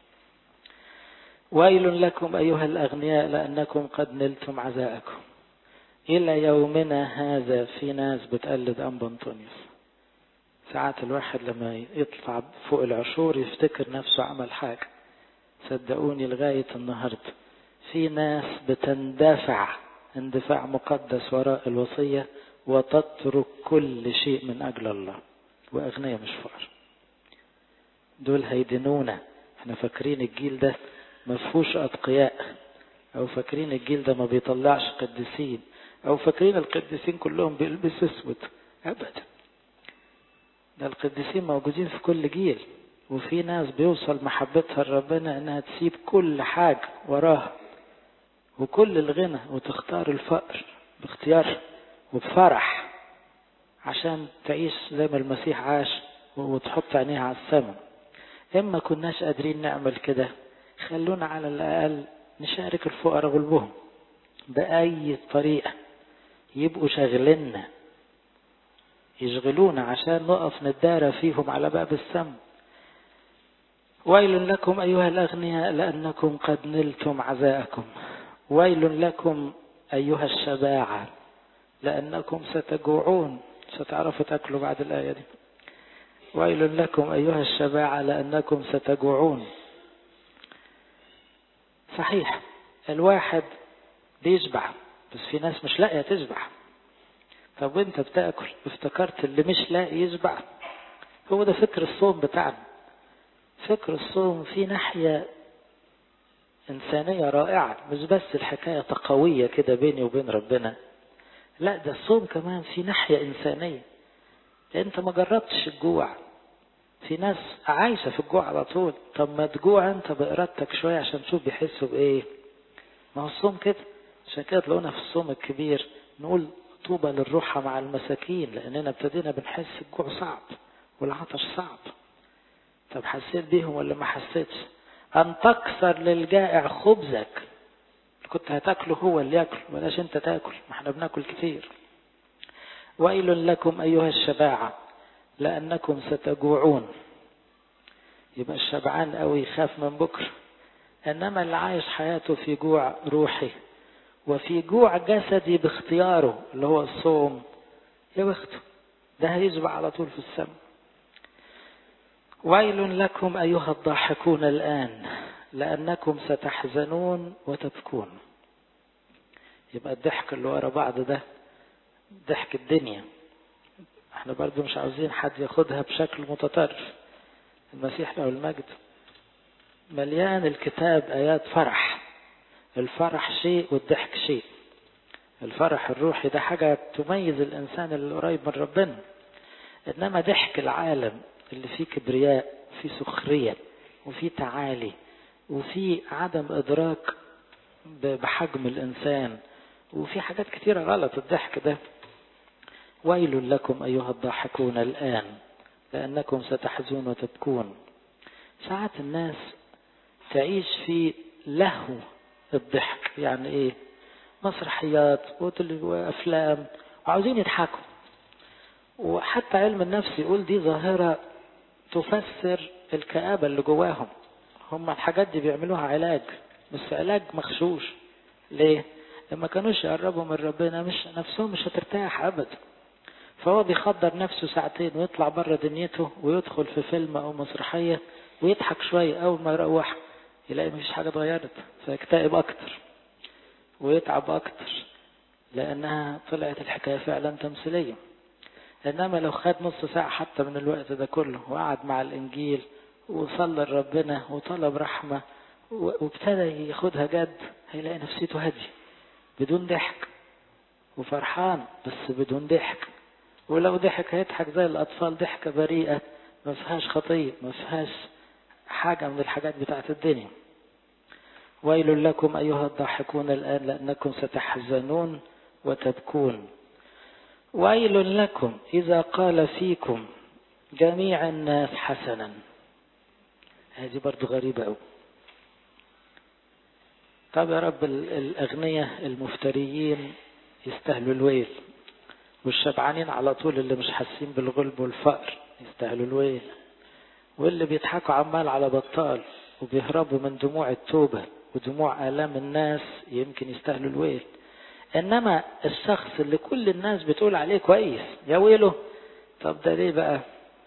ويل لكم ايها الاغنياء لانكم قد نلتم عزاءكم. الى يومنا هذا في ناس بتقلد انبا انطونيوس. ساعات الواحد لما يطلع فوق العشور يفتكر نفسه عمل حاجة. صدقوني لغاية النهاردة في ناس بتندفع اندفاع مقدس وراء الوصية وتترك كل شيء من أجل الله، وأغنياء مش فقر. دول هيدنونا. احنا فاكرين الجيل ده مفهوش أتقياء، أو فاكرين الجيل ده ما بيطلعش قديسين، أو فاكرين القديسين كلهم بيلبسوا اسود. أبدا، ده القديسين موجودين في كل جيل. وفي ناس بيوصل محبتها لربنا انها تسيب كل حاجة وراها وكل الغنى وتختار الفقر باختيار وبفرح عشان تعيش زي ما المسيح عاش وتحط عينيها على السماء. إما كناش قادرين نعمل كده، خلونا على الأقل نشارك الفقراء غلبهم بأي طريقة، يبقوا شغلنا يشغلونا عشان نقف ندارى فيهم على باب السماء. ويل لكم أيها الأغنياء لأنكم قد نلتم عزاءكم. ويل لكم أيها الشباعة لأنكم ستجوعون. ستعرفوا تأكلوا بعد الآية دي. ويل لكم أيها الشباعة لأنكم ستجوعون. صحيح الواحد بيشبع، بس في ناس مش لاقية تشبع. طب وانت بتأكل افتكرت اللي مش لاقي يشبع؟ هو ده فكر الصوم بتاعنا. فكر الصوم في ناحية إنسانية رائعة، مش بس الحكاية تقوية كده بيني وبين ربنا، لا ده الصوم كمان في ناحية إنسانية. انت ما جربتش الجوع، في ناس عايشة في الجوع على طول. طب ما تجوع انت بإرادتك شوية عشان تشوف بيحسوا بإيه. ما هو الصوم كده. عشان كده تلاقونا في الصوم الكبير نقول طوبى للروحة مع المساكين، لأننا ابتدينا بنحس الجوع صعب والعطش صعب. طب حسيت بيهم ولا ما حسيتش؟ أن تكسر للجائع خبزك. كنت هتاكله هو اللي ياكل، بلاش انت تاكل، ما احنا بناكل كتير. ويل لكم أيها الشباعة لأنكم ستجوعون. يبقى الشبعان قوي يخاف من بكرة، إنما اللي عايش حياته في جوع روحي وفي جوع جسدي باختياره اللي هو الصوم، يا بخته ده هيشبع على طول في السماء. ويل لكم أيها الضاحكون الآن لأنكم ستحزنون وتبكون. يبقى الضحك اللي ورا بعض ده ضحك الدنيا. احنا برضو مش عاوزين حد ياخدها بشكل متطرف. المسيح له المجد مليان الكتاب آيات فرح. الفرح شيء والضحك شيء. الفرح الروحي ده حاجة تميز الإنسان اللي قريب من ربنا. إنما ضحك العالم اللي فيه كبرياء، فيه سخرية، وفيه تعالي، وفيه عدم إدراك بحجم الإنسان، وفيه حاجات كتيرة غلط الضحك ده. ويل لكم أيها الضاحكون الآن لأنكم ستحزنون وتبكون. ساعات الناس تعيش في لهو الضحك. يعني إيه؟ مسرحيات وأفلام وعاوزين يضحكوا. وحتى علم النفس يقول دي ظاهرة تفسر الكآبة اللي جواهم. هم الحاجات دي بيعملوها علاج، بس علاج مخشوش. ليه؟ لما كانوش يقربوا من ربنا مش نفسهم مش هترتاح أبدا. فهو بيخدر نفسه ساعتين ويطلع بره دنيته ويدخل في فيلم أو مسرحية ويضحك شوية. أول ما يروح يلاقي مفيش حاجة اتغيرت، فيكتئب أكتر ويتعب أكتر، لأنها طلعت الحكاية فعلا تمثيلية. إنما لو خد نص ساعة حتى من الوقت ده كله وقعد مع الإنجيل وصلى لربنا وطلب رحمة وابتدى ياخدها جد، هيلاقي نفسيته هادية بدون ضحك، وفرحان بس بدون ضحك. ولو ضحك هيضحك زي الأطفال، ضحكة بريئة ما فيهاش خطية، ما فيهاش حاجة من الحاجات بتاعت الدنيا. ويل لكم أيها الضاحكون الآن لأنكم ستحزنون وتبكون. ويل لكم إذا قال فيكم جميع الناس حسنا. هذه برضو غريبة أوي. طب يا رب الأغنياء المفتريين يستاهلوا الويل، والشبعانين على طول اللي مش حاسين بالغلب والفقر يستاهلوا الويل، واللي بيضحكوا عمال على بطال وبيهربوا من دموع التوبة ودموع آلام الناس يمكن يستاهلوا الويل. إنما الشخص اللي كل الناس بتقول عليه كويس يا ويله، طب ده ليه بقى؟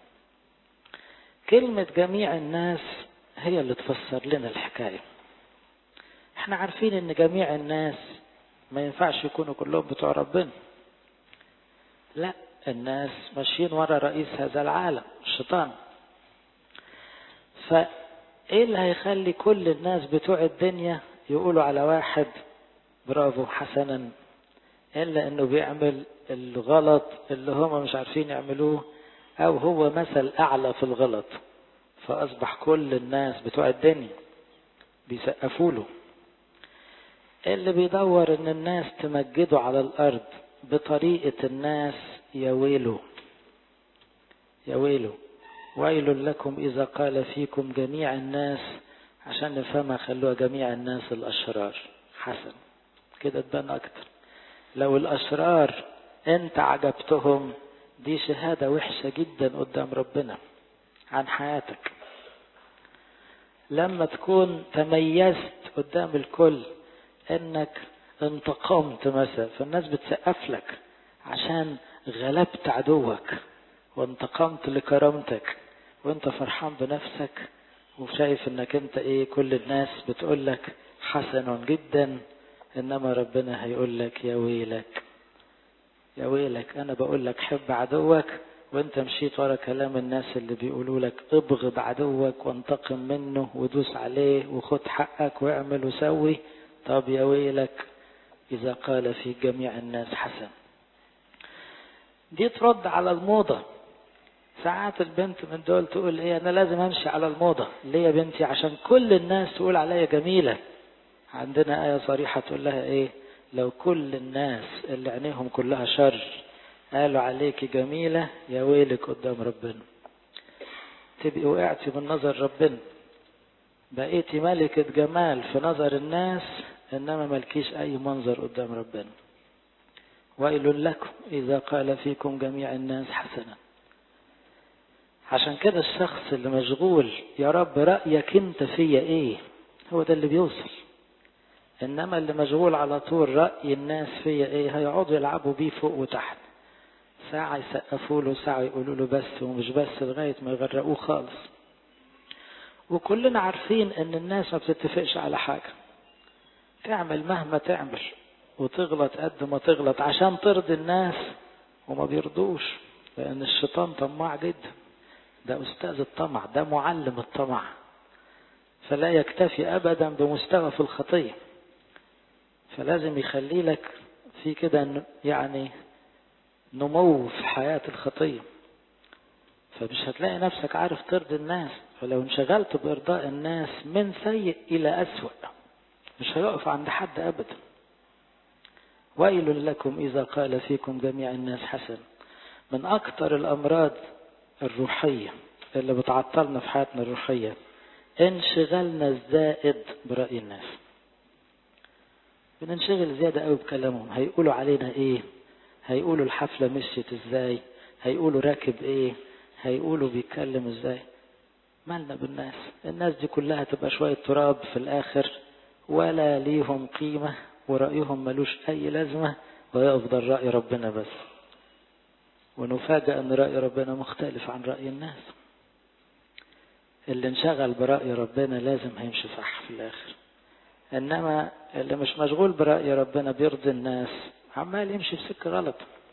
كلمة جميع الناس هي اللي تفسر لنا الحكاية. احنا عارفين ان جميع الناس ما ينفعش يكونوا كلهم بتوع ربنا. لا، الناس ماشيين ورا رئيس هذا العالم الشيطان. فايه اللي هيخلي كل الناس بتوع الدنيا يقولوا على واحد برافو حسنا، إلا أنه بيعمل الغلط اللي هم مش عارفين يعملوه، أو هو مثل أعلى في الغلط، فأصبح كل الناس بتوع الدنيا بيسقفوا له. اللي بيدور ان الناس تمجده على الارض بطريقة الناس، يا ويله يا ويله. ويل لكم اذا قال فيكم جميع الناس، عشان نفهمها خلوها جميع الناس الاشرار. حسن كده تبان اكتر. لو الاشرار انت عجبتهم، دي شهادة وحشة جدا قدام ربنا عن حياتك. لما تكون تميزت قدام الكل انك انتقمت مثلا، فالناس بتسقف لك عشان غلبت عدوك وانتقمت لكرامتك، وانت فرحان بنفسك وشايف انك انت ايه، كل الناس بتقول لك حسن جدا، انما ربنا هيقول لك يا ويلك يا ويلك. انا بقول لك حب عدوك وانت مشيت ورا كلام الناس اللي بيقولوا لك ابغض عدوك وانتقم منه ودوس عليه وخد حقك واعمل وسوي. طب يا ويلك اذا قال في جميع الناس حسن. دي ترد على الموضة. ساعات البنت من دول تقول ايه، انا لازم امشي على الموضة. ليه يا بنتي؟ عشان كل الناس تقول عليا جميلة. عندنا آية صريحة تقول لها ايه، لو كل الناس اللي عينيهم كلها شر قالوا عليك جميلة، يا ويلك قدام ربنا. تبقي وقعتي من نظر ربنا، بقيتي ملكة جمال في نظر الناس، انما ملكيش اي منظر قدام ربنا. ويل لكم اذا قال فيكم جميع الناس حسنا. عشان كده الشخص اللي مشغول يا رب رأيك انت فيا ايه، هو ده اللي بيوصل. انما اللي مشغول على طول رأي الناس فيا ايه، هيقعدوا يلعبوا بيه فوق وتحت، ساعة يسقفوا له، ساعة يقولوا له بس ومش بس، لغاية ما يغرقوه خالص. وكلنا عارفين ان الناس ما بتتفقش على حاجة، تعمل مهما تعمل وتغلط قد ما تغلط عشان ترضي الناس، وما بيرضوش، لان الشيطان طماع جدا. ده استاذ الطمع، ده معلم الطمع، فلا يكتفي ابدا بمستوى في الخطية، فلازم يخلي لك في كده يعني نمو في حياة الخطية. فمش هتلاقي نفسك عارف ترضي الناس. فلو انشغلت بإرضاء الناس من سيء إلى أسوأ، مش هيقف عند حد أبدا. ويل لكم إذا قال فيكم جميع الناس حسن. من أكثر الأمراض الروحية اللي بتعطلنا في حياتنا الروحية انشغلنا الزائد برأي الناس. بننشغل زيادة قوي بكلامهم، هيقولوا علينا ايه، هيقولوا الحفلة مشيت ازاي، هيقولوا راكب ايه، هيقولوا بيتكلم ازاي. مالنا بالناس؟ الناس دي كلها تبقى شوية تراب في الاخر، ولا ليهم قيمة، ورأيهم ملوش اي لازمة، ويفضل رأي ربنا بس. ونفاجأ ان رأي ربنا مختلف عن رأي الناس. اللي انشغل برأي ربنا لازم هيمشي صح في الاخر، انما اللي مش مشغول برأي ربنا بيرضي الناس عمال يمشي في سكة غلط.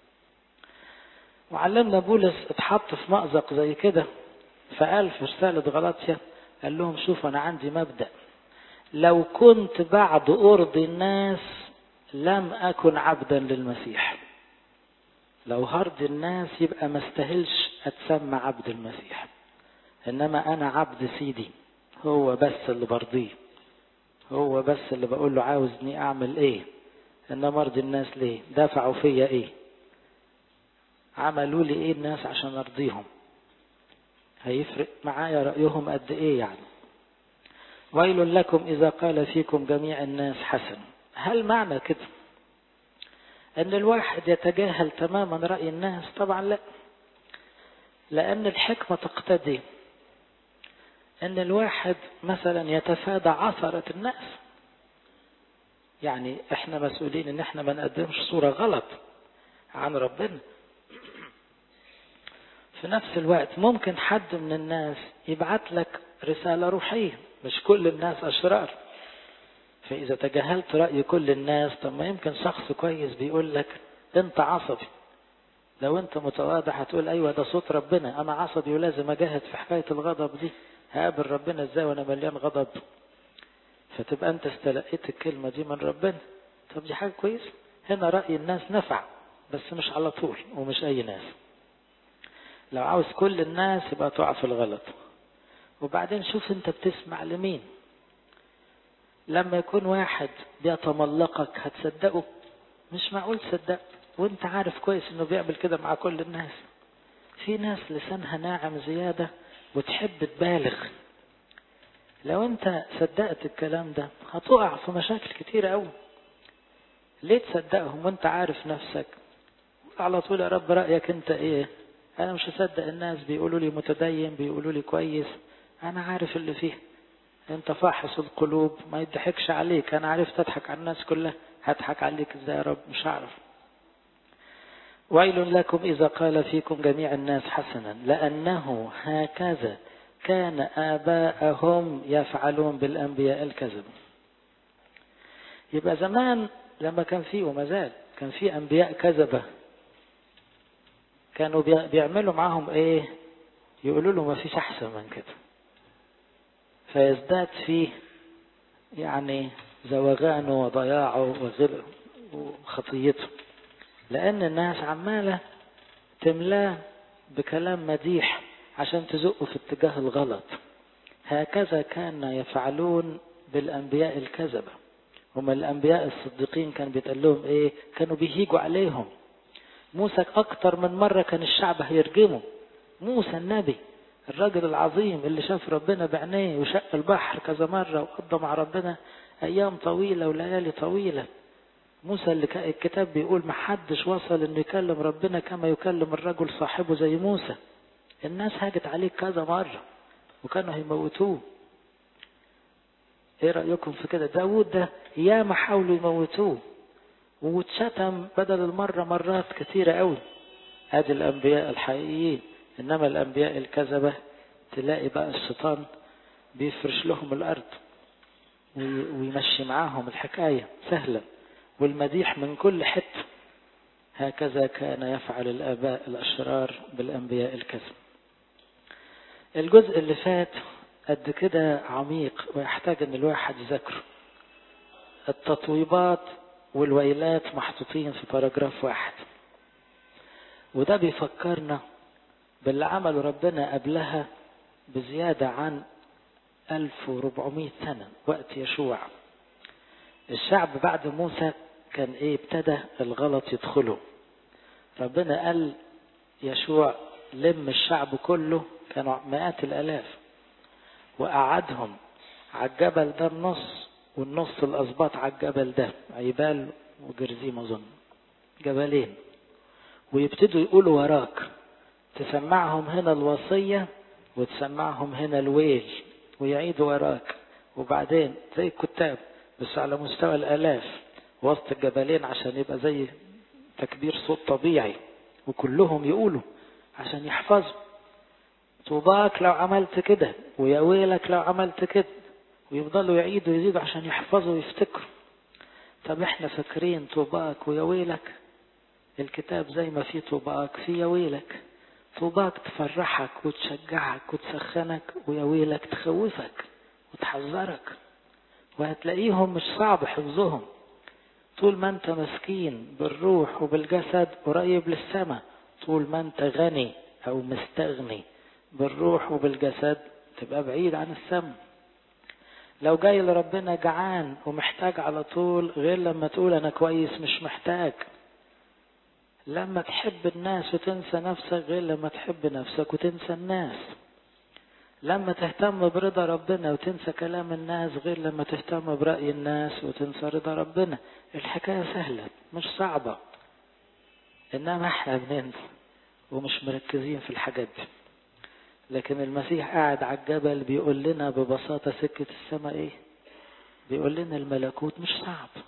وعلمنا بولس اتحط في مأزق زي كده، فقال في رسالة غلاطيا، قال لهم شوف انا عندي مبدأ، لو كنت بعد ارضي الناس لم اكن عبدا للمسيح. لو هرضي الناس يبقى ما استاهلش اتسمى عبد المسيح، انما انا عبد سيدي، هو بس اللي برضيه، هو بس اللي بقول له عاوزني اعمل ايه، انما ارضي الناس ليه؟ دافعوا فيا ايه؟ عملوا لي ايه الناس عشان ارضيهم؟ هيفرق معايا رأيهم قد ايه يعني؟ ويل لكم اذا قال فيكم جميع الناس حسن. هل معنى كده ان الواحد يتجاهل تماما رأي الناس؟ طبعا لا، لان الحكمة تقتضي ان الواحد مثلا يتفادى عثرة الناس. يعني احنا مسؤولين ان احنا ما نقدمش صورة غلط عن ربنا. في نفس الوقت ممكن حد من الناس يبعت لك رسالة روحية، مش كل الناس أشرار. فإذا تجاهلت رأي كل الناس، طب ما يمكن شخص كويس بيقول لك انت عصبي، لو انت متواضع هتقول ايوه ده صوت ربنا، انا عصبي ولازم اجاهد في حكاية الغضب دي، هقابل ربنا ازاي وانا مليان غضب؟ فتبقى انت استلقيت الكلمة دي من ربنا. طب دي حاجة كويسة. هنا رأي الناس نفع، بس مش على طول ومش اي ناس. لو عاوز كل الناس يبقى تقع في الغلط، وبعدين شوف انت بتسمع لمين. لما يكون واحد بيتملقك هتصدقه؟ مش معقول تصدقه وانت عارف كويس انه بيعمل كده مع كل الناس. في ناس لسانها ناعم زيادة وتحب تبالغ. لو انت صدقت الكلام ده هتقع في مشاكل كتيرة قوي. ليه تصدقهم وانت عارف نفسك؟ على طول يا رب رأيك انت ايه؟ انا مش هصدق الناس بيقولوا لي متدين، بيقولوا لي كويس، انا عارف اللي فيه. انت فاحص القلوب، ما يضحكش عليك. انا عرفت اضحك على الناس كلها، هضحك عليك ازاي يا رب؟ مش هعرف. ويل لكم إذا قال فيكم جميع الناس حسنا، لأنه هكذا كان آباءهم يفعلون بالأنبياء الكذب. يبقى زمان لما كان فيه وما زال كان فيه أنبياء كذبة، كانوا بيعملوا معهم إيه؟ يقولوا له ما فيش أحسن من كده، فيزداد فيه يعني زوغانه وضياعه وخطيته، لأن الناس عمالة تملاه بكلام مديح عشان تزقه في اتجاه الغلط. هكذا كان يفعلون بالأنبياء الكذبة. هم الأنبياء الصديقين كان بيتقال لهم إيه؟ كانوا بيهيجوا عليهم. موسى أكتر من مرة كان الشعب هيرجمه. موسى النبي الرجل العظيم اللي شاف ربنا بعينيه وشق البحر كذا مرة وقضى مع ربنا أيام طويلة وليالي طويلة. موسى اللي الكتاب بيقول محدش وصل انه يكلم ربنا كما يكلم الرجل صاحبه زي موسى. الناس هاجت عليه كذا مرة وكانوا هيموتوه. ايه رأيكم في كده؟ داود ده ياما حاولوا يموتوه واتشتم بدل المرة مرات كثيرة قوي. ادي الانبياء الحقيقيين. انما الانبياء الكذبة تلاقي بقى الشيطان بيفرش لهم الارض ويمشي معاهم الحكاية سهلة والمديح من كل حتة. هكذا كان يفعل الآباء الأشرار بالأنبياء الكذب. الجزء اللي فات قد كده عميق ويحتاج ان الواحد يذاكره. التطويبات والويلات محطوطين في باراجراف واحد، وده بيفكرنا باللي عمله ربنا قبلها بزيادة عن ألف وأربعمائة سنة وقت يشوع. الشعب بعد موسى كان ايه؟ ابتدى الغلط يدخله. ربنا قال يشوع لم الشعب كله، كانوا مئات الالاف، وقعدهم على الجبل ده النص، والنص الاسباط على الجبل ده عيبال وجرزيم اظن جبلين، ويبتدوا يقولوا وراك، تسمعهم هنا الوصية وتسمعهم هنا الويل، ويعيدوا وراك. وبعدين زي الكتاب بس على مستوى الالاف وسط الجبلين عشان يبقى زي تكبير صوت طبيعي، وكلهم يقولوا عشان يحفظوا. طوباك لو عملت كده، ويا ويلك لو عملت كده، ويفضلوا يعيدوا يزيدوا عشان يحفظوا ويفتكروا. طب احنا فاكرين طوباك ويا ويلك؟ الكتاب زي ما فيه طوباك فيه يا ويلك. طوباك تفرحك وتشجعك وتسخنك، ويا ويلك تخوفك وتحذرك. وهتلاقيهم مش صعب حفظهم طول ما انت مسكين بالروح وبالجسد قريب للسماء. طول ما انت غني او مستغني بالروح وبالجسد تبقى بعيد عن السماء. لو جاي لربنا جعان ومحتاج على طول، غير لما تقول انا كويس مش محتاج. لما تحب الناس وتنسى نفسك غير لما تحب نفسك وتنسى الناس. لما تهتم برضا ربنا وتنسى كلام الناس غير لما تهتم برأي الناس وتنسى رضا ربنا. الحكاية سهلة مش صعبة، إنما احنا بننسى ومش مركزين في الحاجات دي. لكن المسيح قاعد على الجبل بيقول لنا ببساطة سكة السماء ايه؟ بيقول لنا الملكوت مش صعب،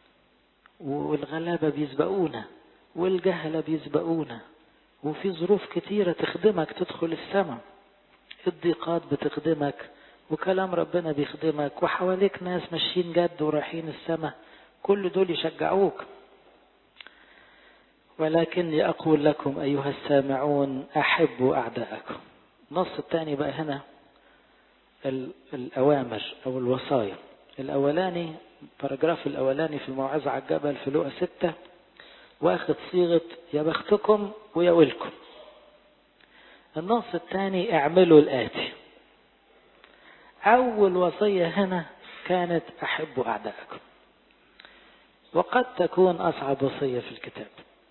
والغلابة بيسبقونا والجهلة بيسبقونا، وفي ظروف كتيرة تخدمك تدخل السماء. الضيقات بتخدمك وكلام ربنا بيخدمك، وحواليك ناس ماشيين جد ورايحين السماء، كل دول يشجعوك. ولكني أقول لكم أيها السامعون أحبوا أعداءكم. النص الثاني بقى هنا الأوامر أو الوصايا. الأولاني باراجراف الأولاني في الموعظة على الجبل في لوقا ستة واخد صيغة يا بختكم ويا ويلكم. النص الثاني اعملوا الآتي. أول وصية هنا كانت أحبوا أعداءكم، وقد تكون أصعب وصية في الكتاب.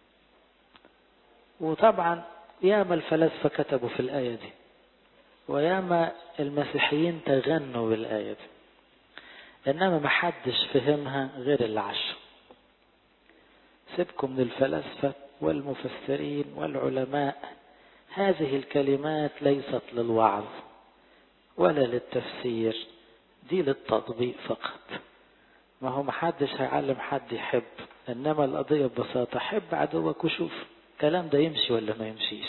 وطبعا ياما الفلاسفة كتبوا في الآية دي، وياما المسيحيين تغنوا بالآية دي، إنما ما حدش فهمها غير اللي عاش. سيبكم من الفلاسفة والمفسرين والعلماء، هذه الكلمات ليست للوعظ ولا للتفسير، دي للتطبيق فقط. ما هو محدش هيعلم حد يحب، إنما القضية ببساطة حب عدوك وشوف الكلام ده يمشي ولا ما يمشيش.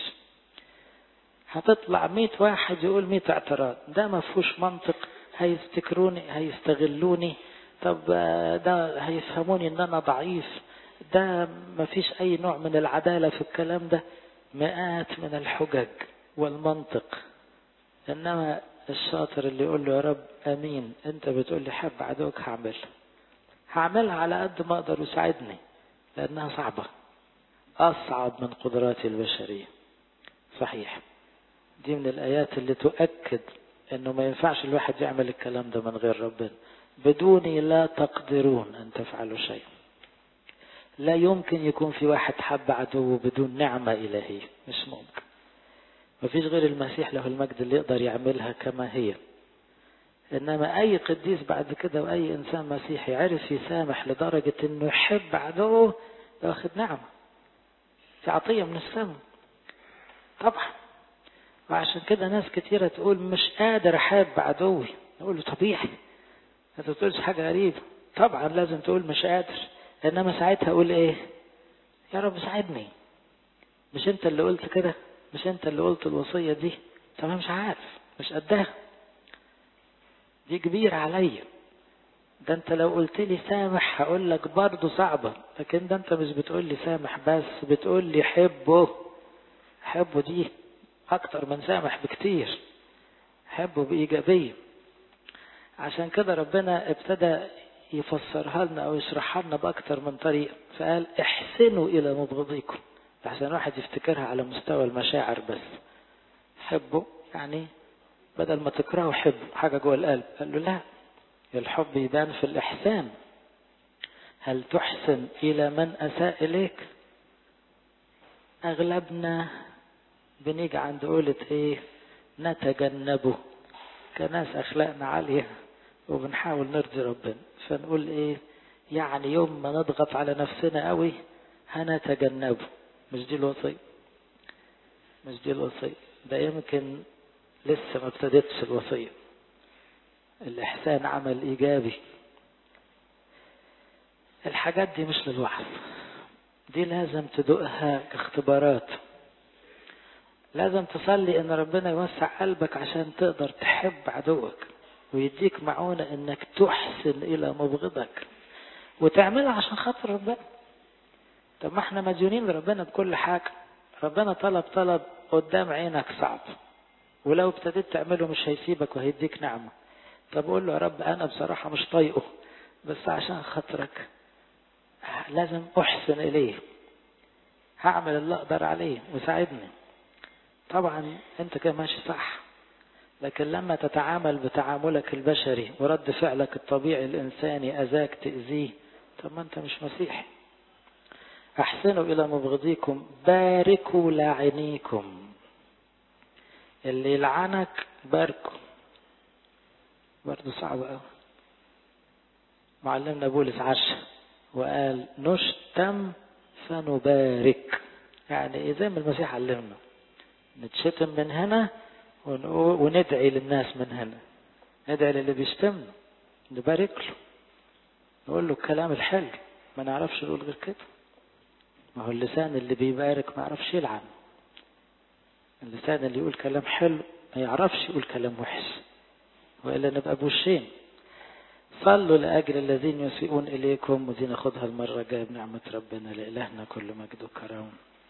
هتطلع مئة واحد يقول مئة اعتراض، ده ما فيهوش منطق، هيفتكروني هيستغلوني، طب ده هيفهموني ان انا ضعيف، ده ما فيش اي نوع من العدالة في الكلام ده، مئات من الحجج والمنطق. انما الشاطر اللي يقول له يا رب امين، انت بتقول لي حب عدوك، هعملها هعملها على قد ما اقدر وساعدني، لانها صعبة، اصعب من قدراتي البشرية. صحيح دي من الآيات اللي تؤكد أنه ما ينفعش الواحد يعمل الكلام ده من غير ربنا. بدوني لا تقدرون أن تفعلوا شيء. لا يمكن يكون في واحد حب عدوه بدون نعمة إلهية، مش ممكن. ما فيش غير المسيح له المجد اللي يقدر يعملها كما هي. إنما أي قديس بعد كده وأي إنسان مسيحي عرف يسامح لدرجة أنه يحب عدوه، ياخد نعمة، في عطية من السماء طبعا. وعشان كده ناس كتيرة تقول مش قادر أحب عدوي، نقول له طبيعي، انت تقولش حاجة غريبة، طبعا لازم تقول مش قادر، انما ساعتها اقول ايه؟ يا رب ساعدني. مش انت اللي قلت كده؟ مش انت اللي قلت الوصية دي؟ طب مش عارف، مش قدها، دي كبيرة عليا. ده انت لو قلت لي سامح هقول لك برضه صعبة، لكن ده انت مش بتقول لي سامح بس، بتقول لي حبه. حبه دي اكتر من سامح بكتير، حبه بإيجابية. عشان كده ربنا ابتدى يفسرها لنا او يشرحها لنا باكتر من طريقة، فقال احسنوا الى مبغضيكم، عشان واحد يفتكرها على مستوى المشاعر بس. حبوا يعني بدل ما تكرهوا حبوا حاجة جوه القلب. قال له لا، الحب يبان في الإحسان. هل تحسن إلى من أساء إليك؟ أغلبنا بنيجي عند قولة إيه؟ نتجنبه، كناس أخلاقنا عالية وبنحاول نرضي ربنا، فنقول إيه؟ يعني يوم ما نضغط على نفسنا قوي هنتجنبه. مش دي الوصية، مش دي الوصية. ده يمكن لسه ما ابتدتش الوصية. الإحسان عمل إيجابي. الحاجات دي مش للوعظ، دي لازم تدوقها كاختبارات. لازم تصلي ان ربنا يوسع قلبك عشان تقدر تحب عدوك، ويديك معونة انك تحسن الى مبغضك، وتعملها عشان خاطر ربنا. طب ما احنا مديونين لربنا بكل حاجة. ربنا طلب طلب قدام عينك صعب، ولو ابتديت تعمله مش هيسيبك وهيديك نعمة. طب قول له يا رب انا بصراحة مش طايقه، بس عشان خاطرك لازم احسن اليه، هعمل اللي اقدر عليه وساعدني. طبعا انت كده ماشي صح، لكن لما تتعامل بتعاملك البشري ورد فعلك الطبيعي الانساني اذاك تأذيه، طب ما انت مش مسيحي. احسنوا الى مبغضيكم، باركوا لاعنيكم. اللي يلعنك باركه، برضه صعب قوي. معلمنا بولس عشا وقال نشتم فنبارك، يعني زي ما المسيح علمنا، نتشتم من هنا وندعي للناس من هنا. ندعي للي بيشتمنا، نبارك له، نقول له الكلام الحلو، ما نعرفش نقول غير كده. ما هو اللسان اللي بيبارك ما يعرفش يلعن. اللسان اللي يقول كلام حلو ما يعرفش يقول كلام وحش، وإلا نبقى بوشين. صلوا لأجل الذين يسيئون إليكم، ودي ناخدها المرة الجاية بنعمة ربنا. لإلهنا كل مجد وكرم.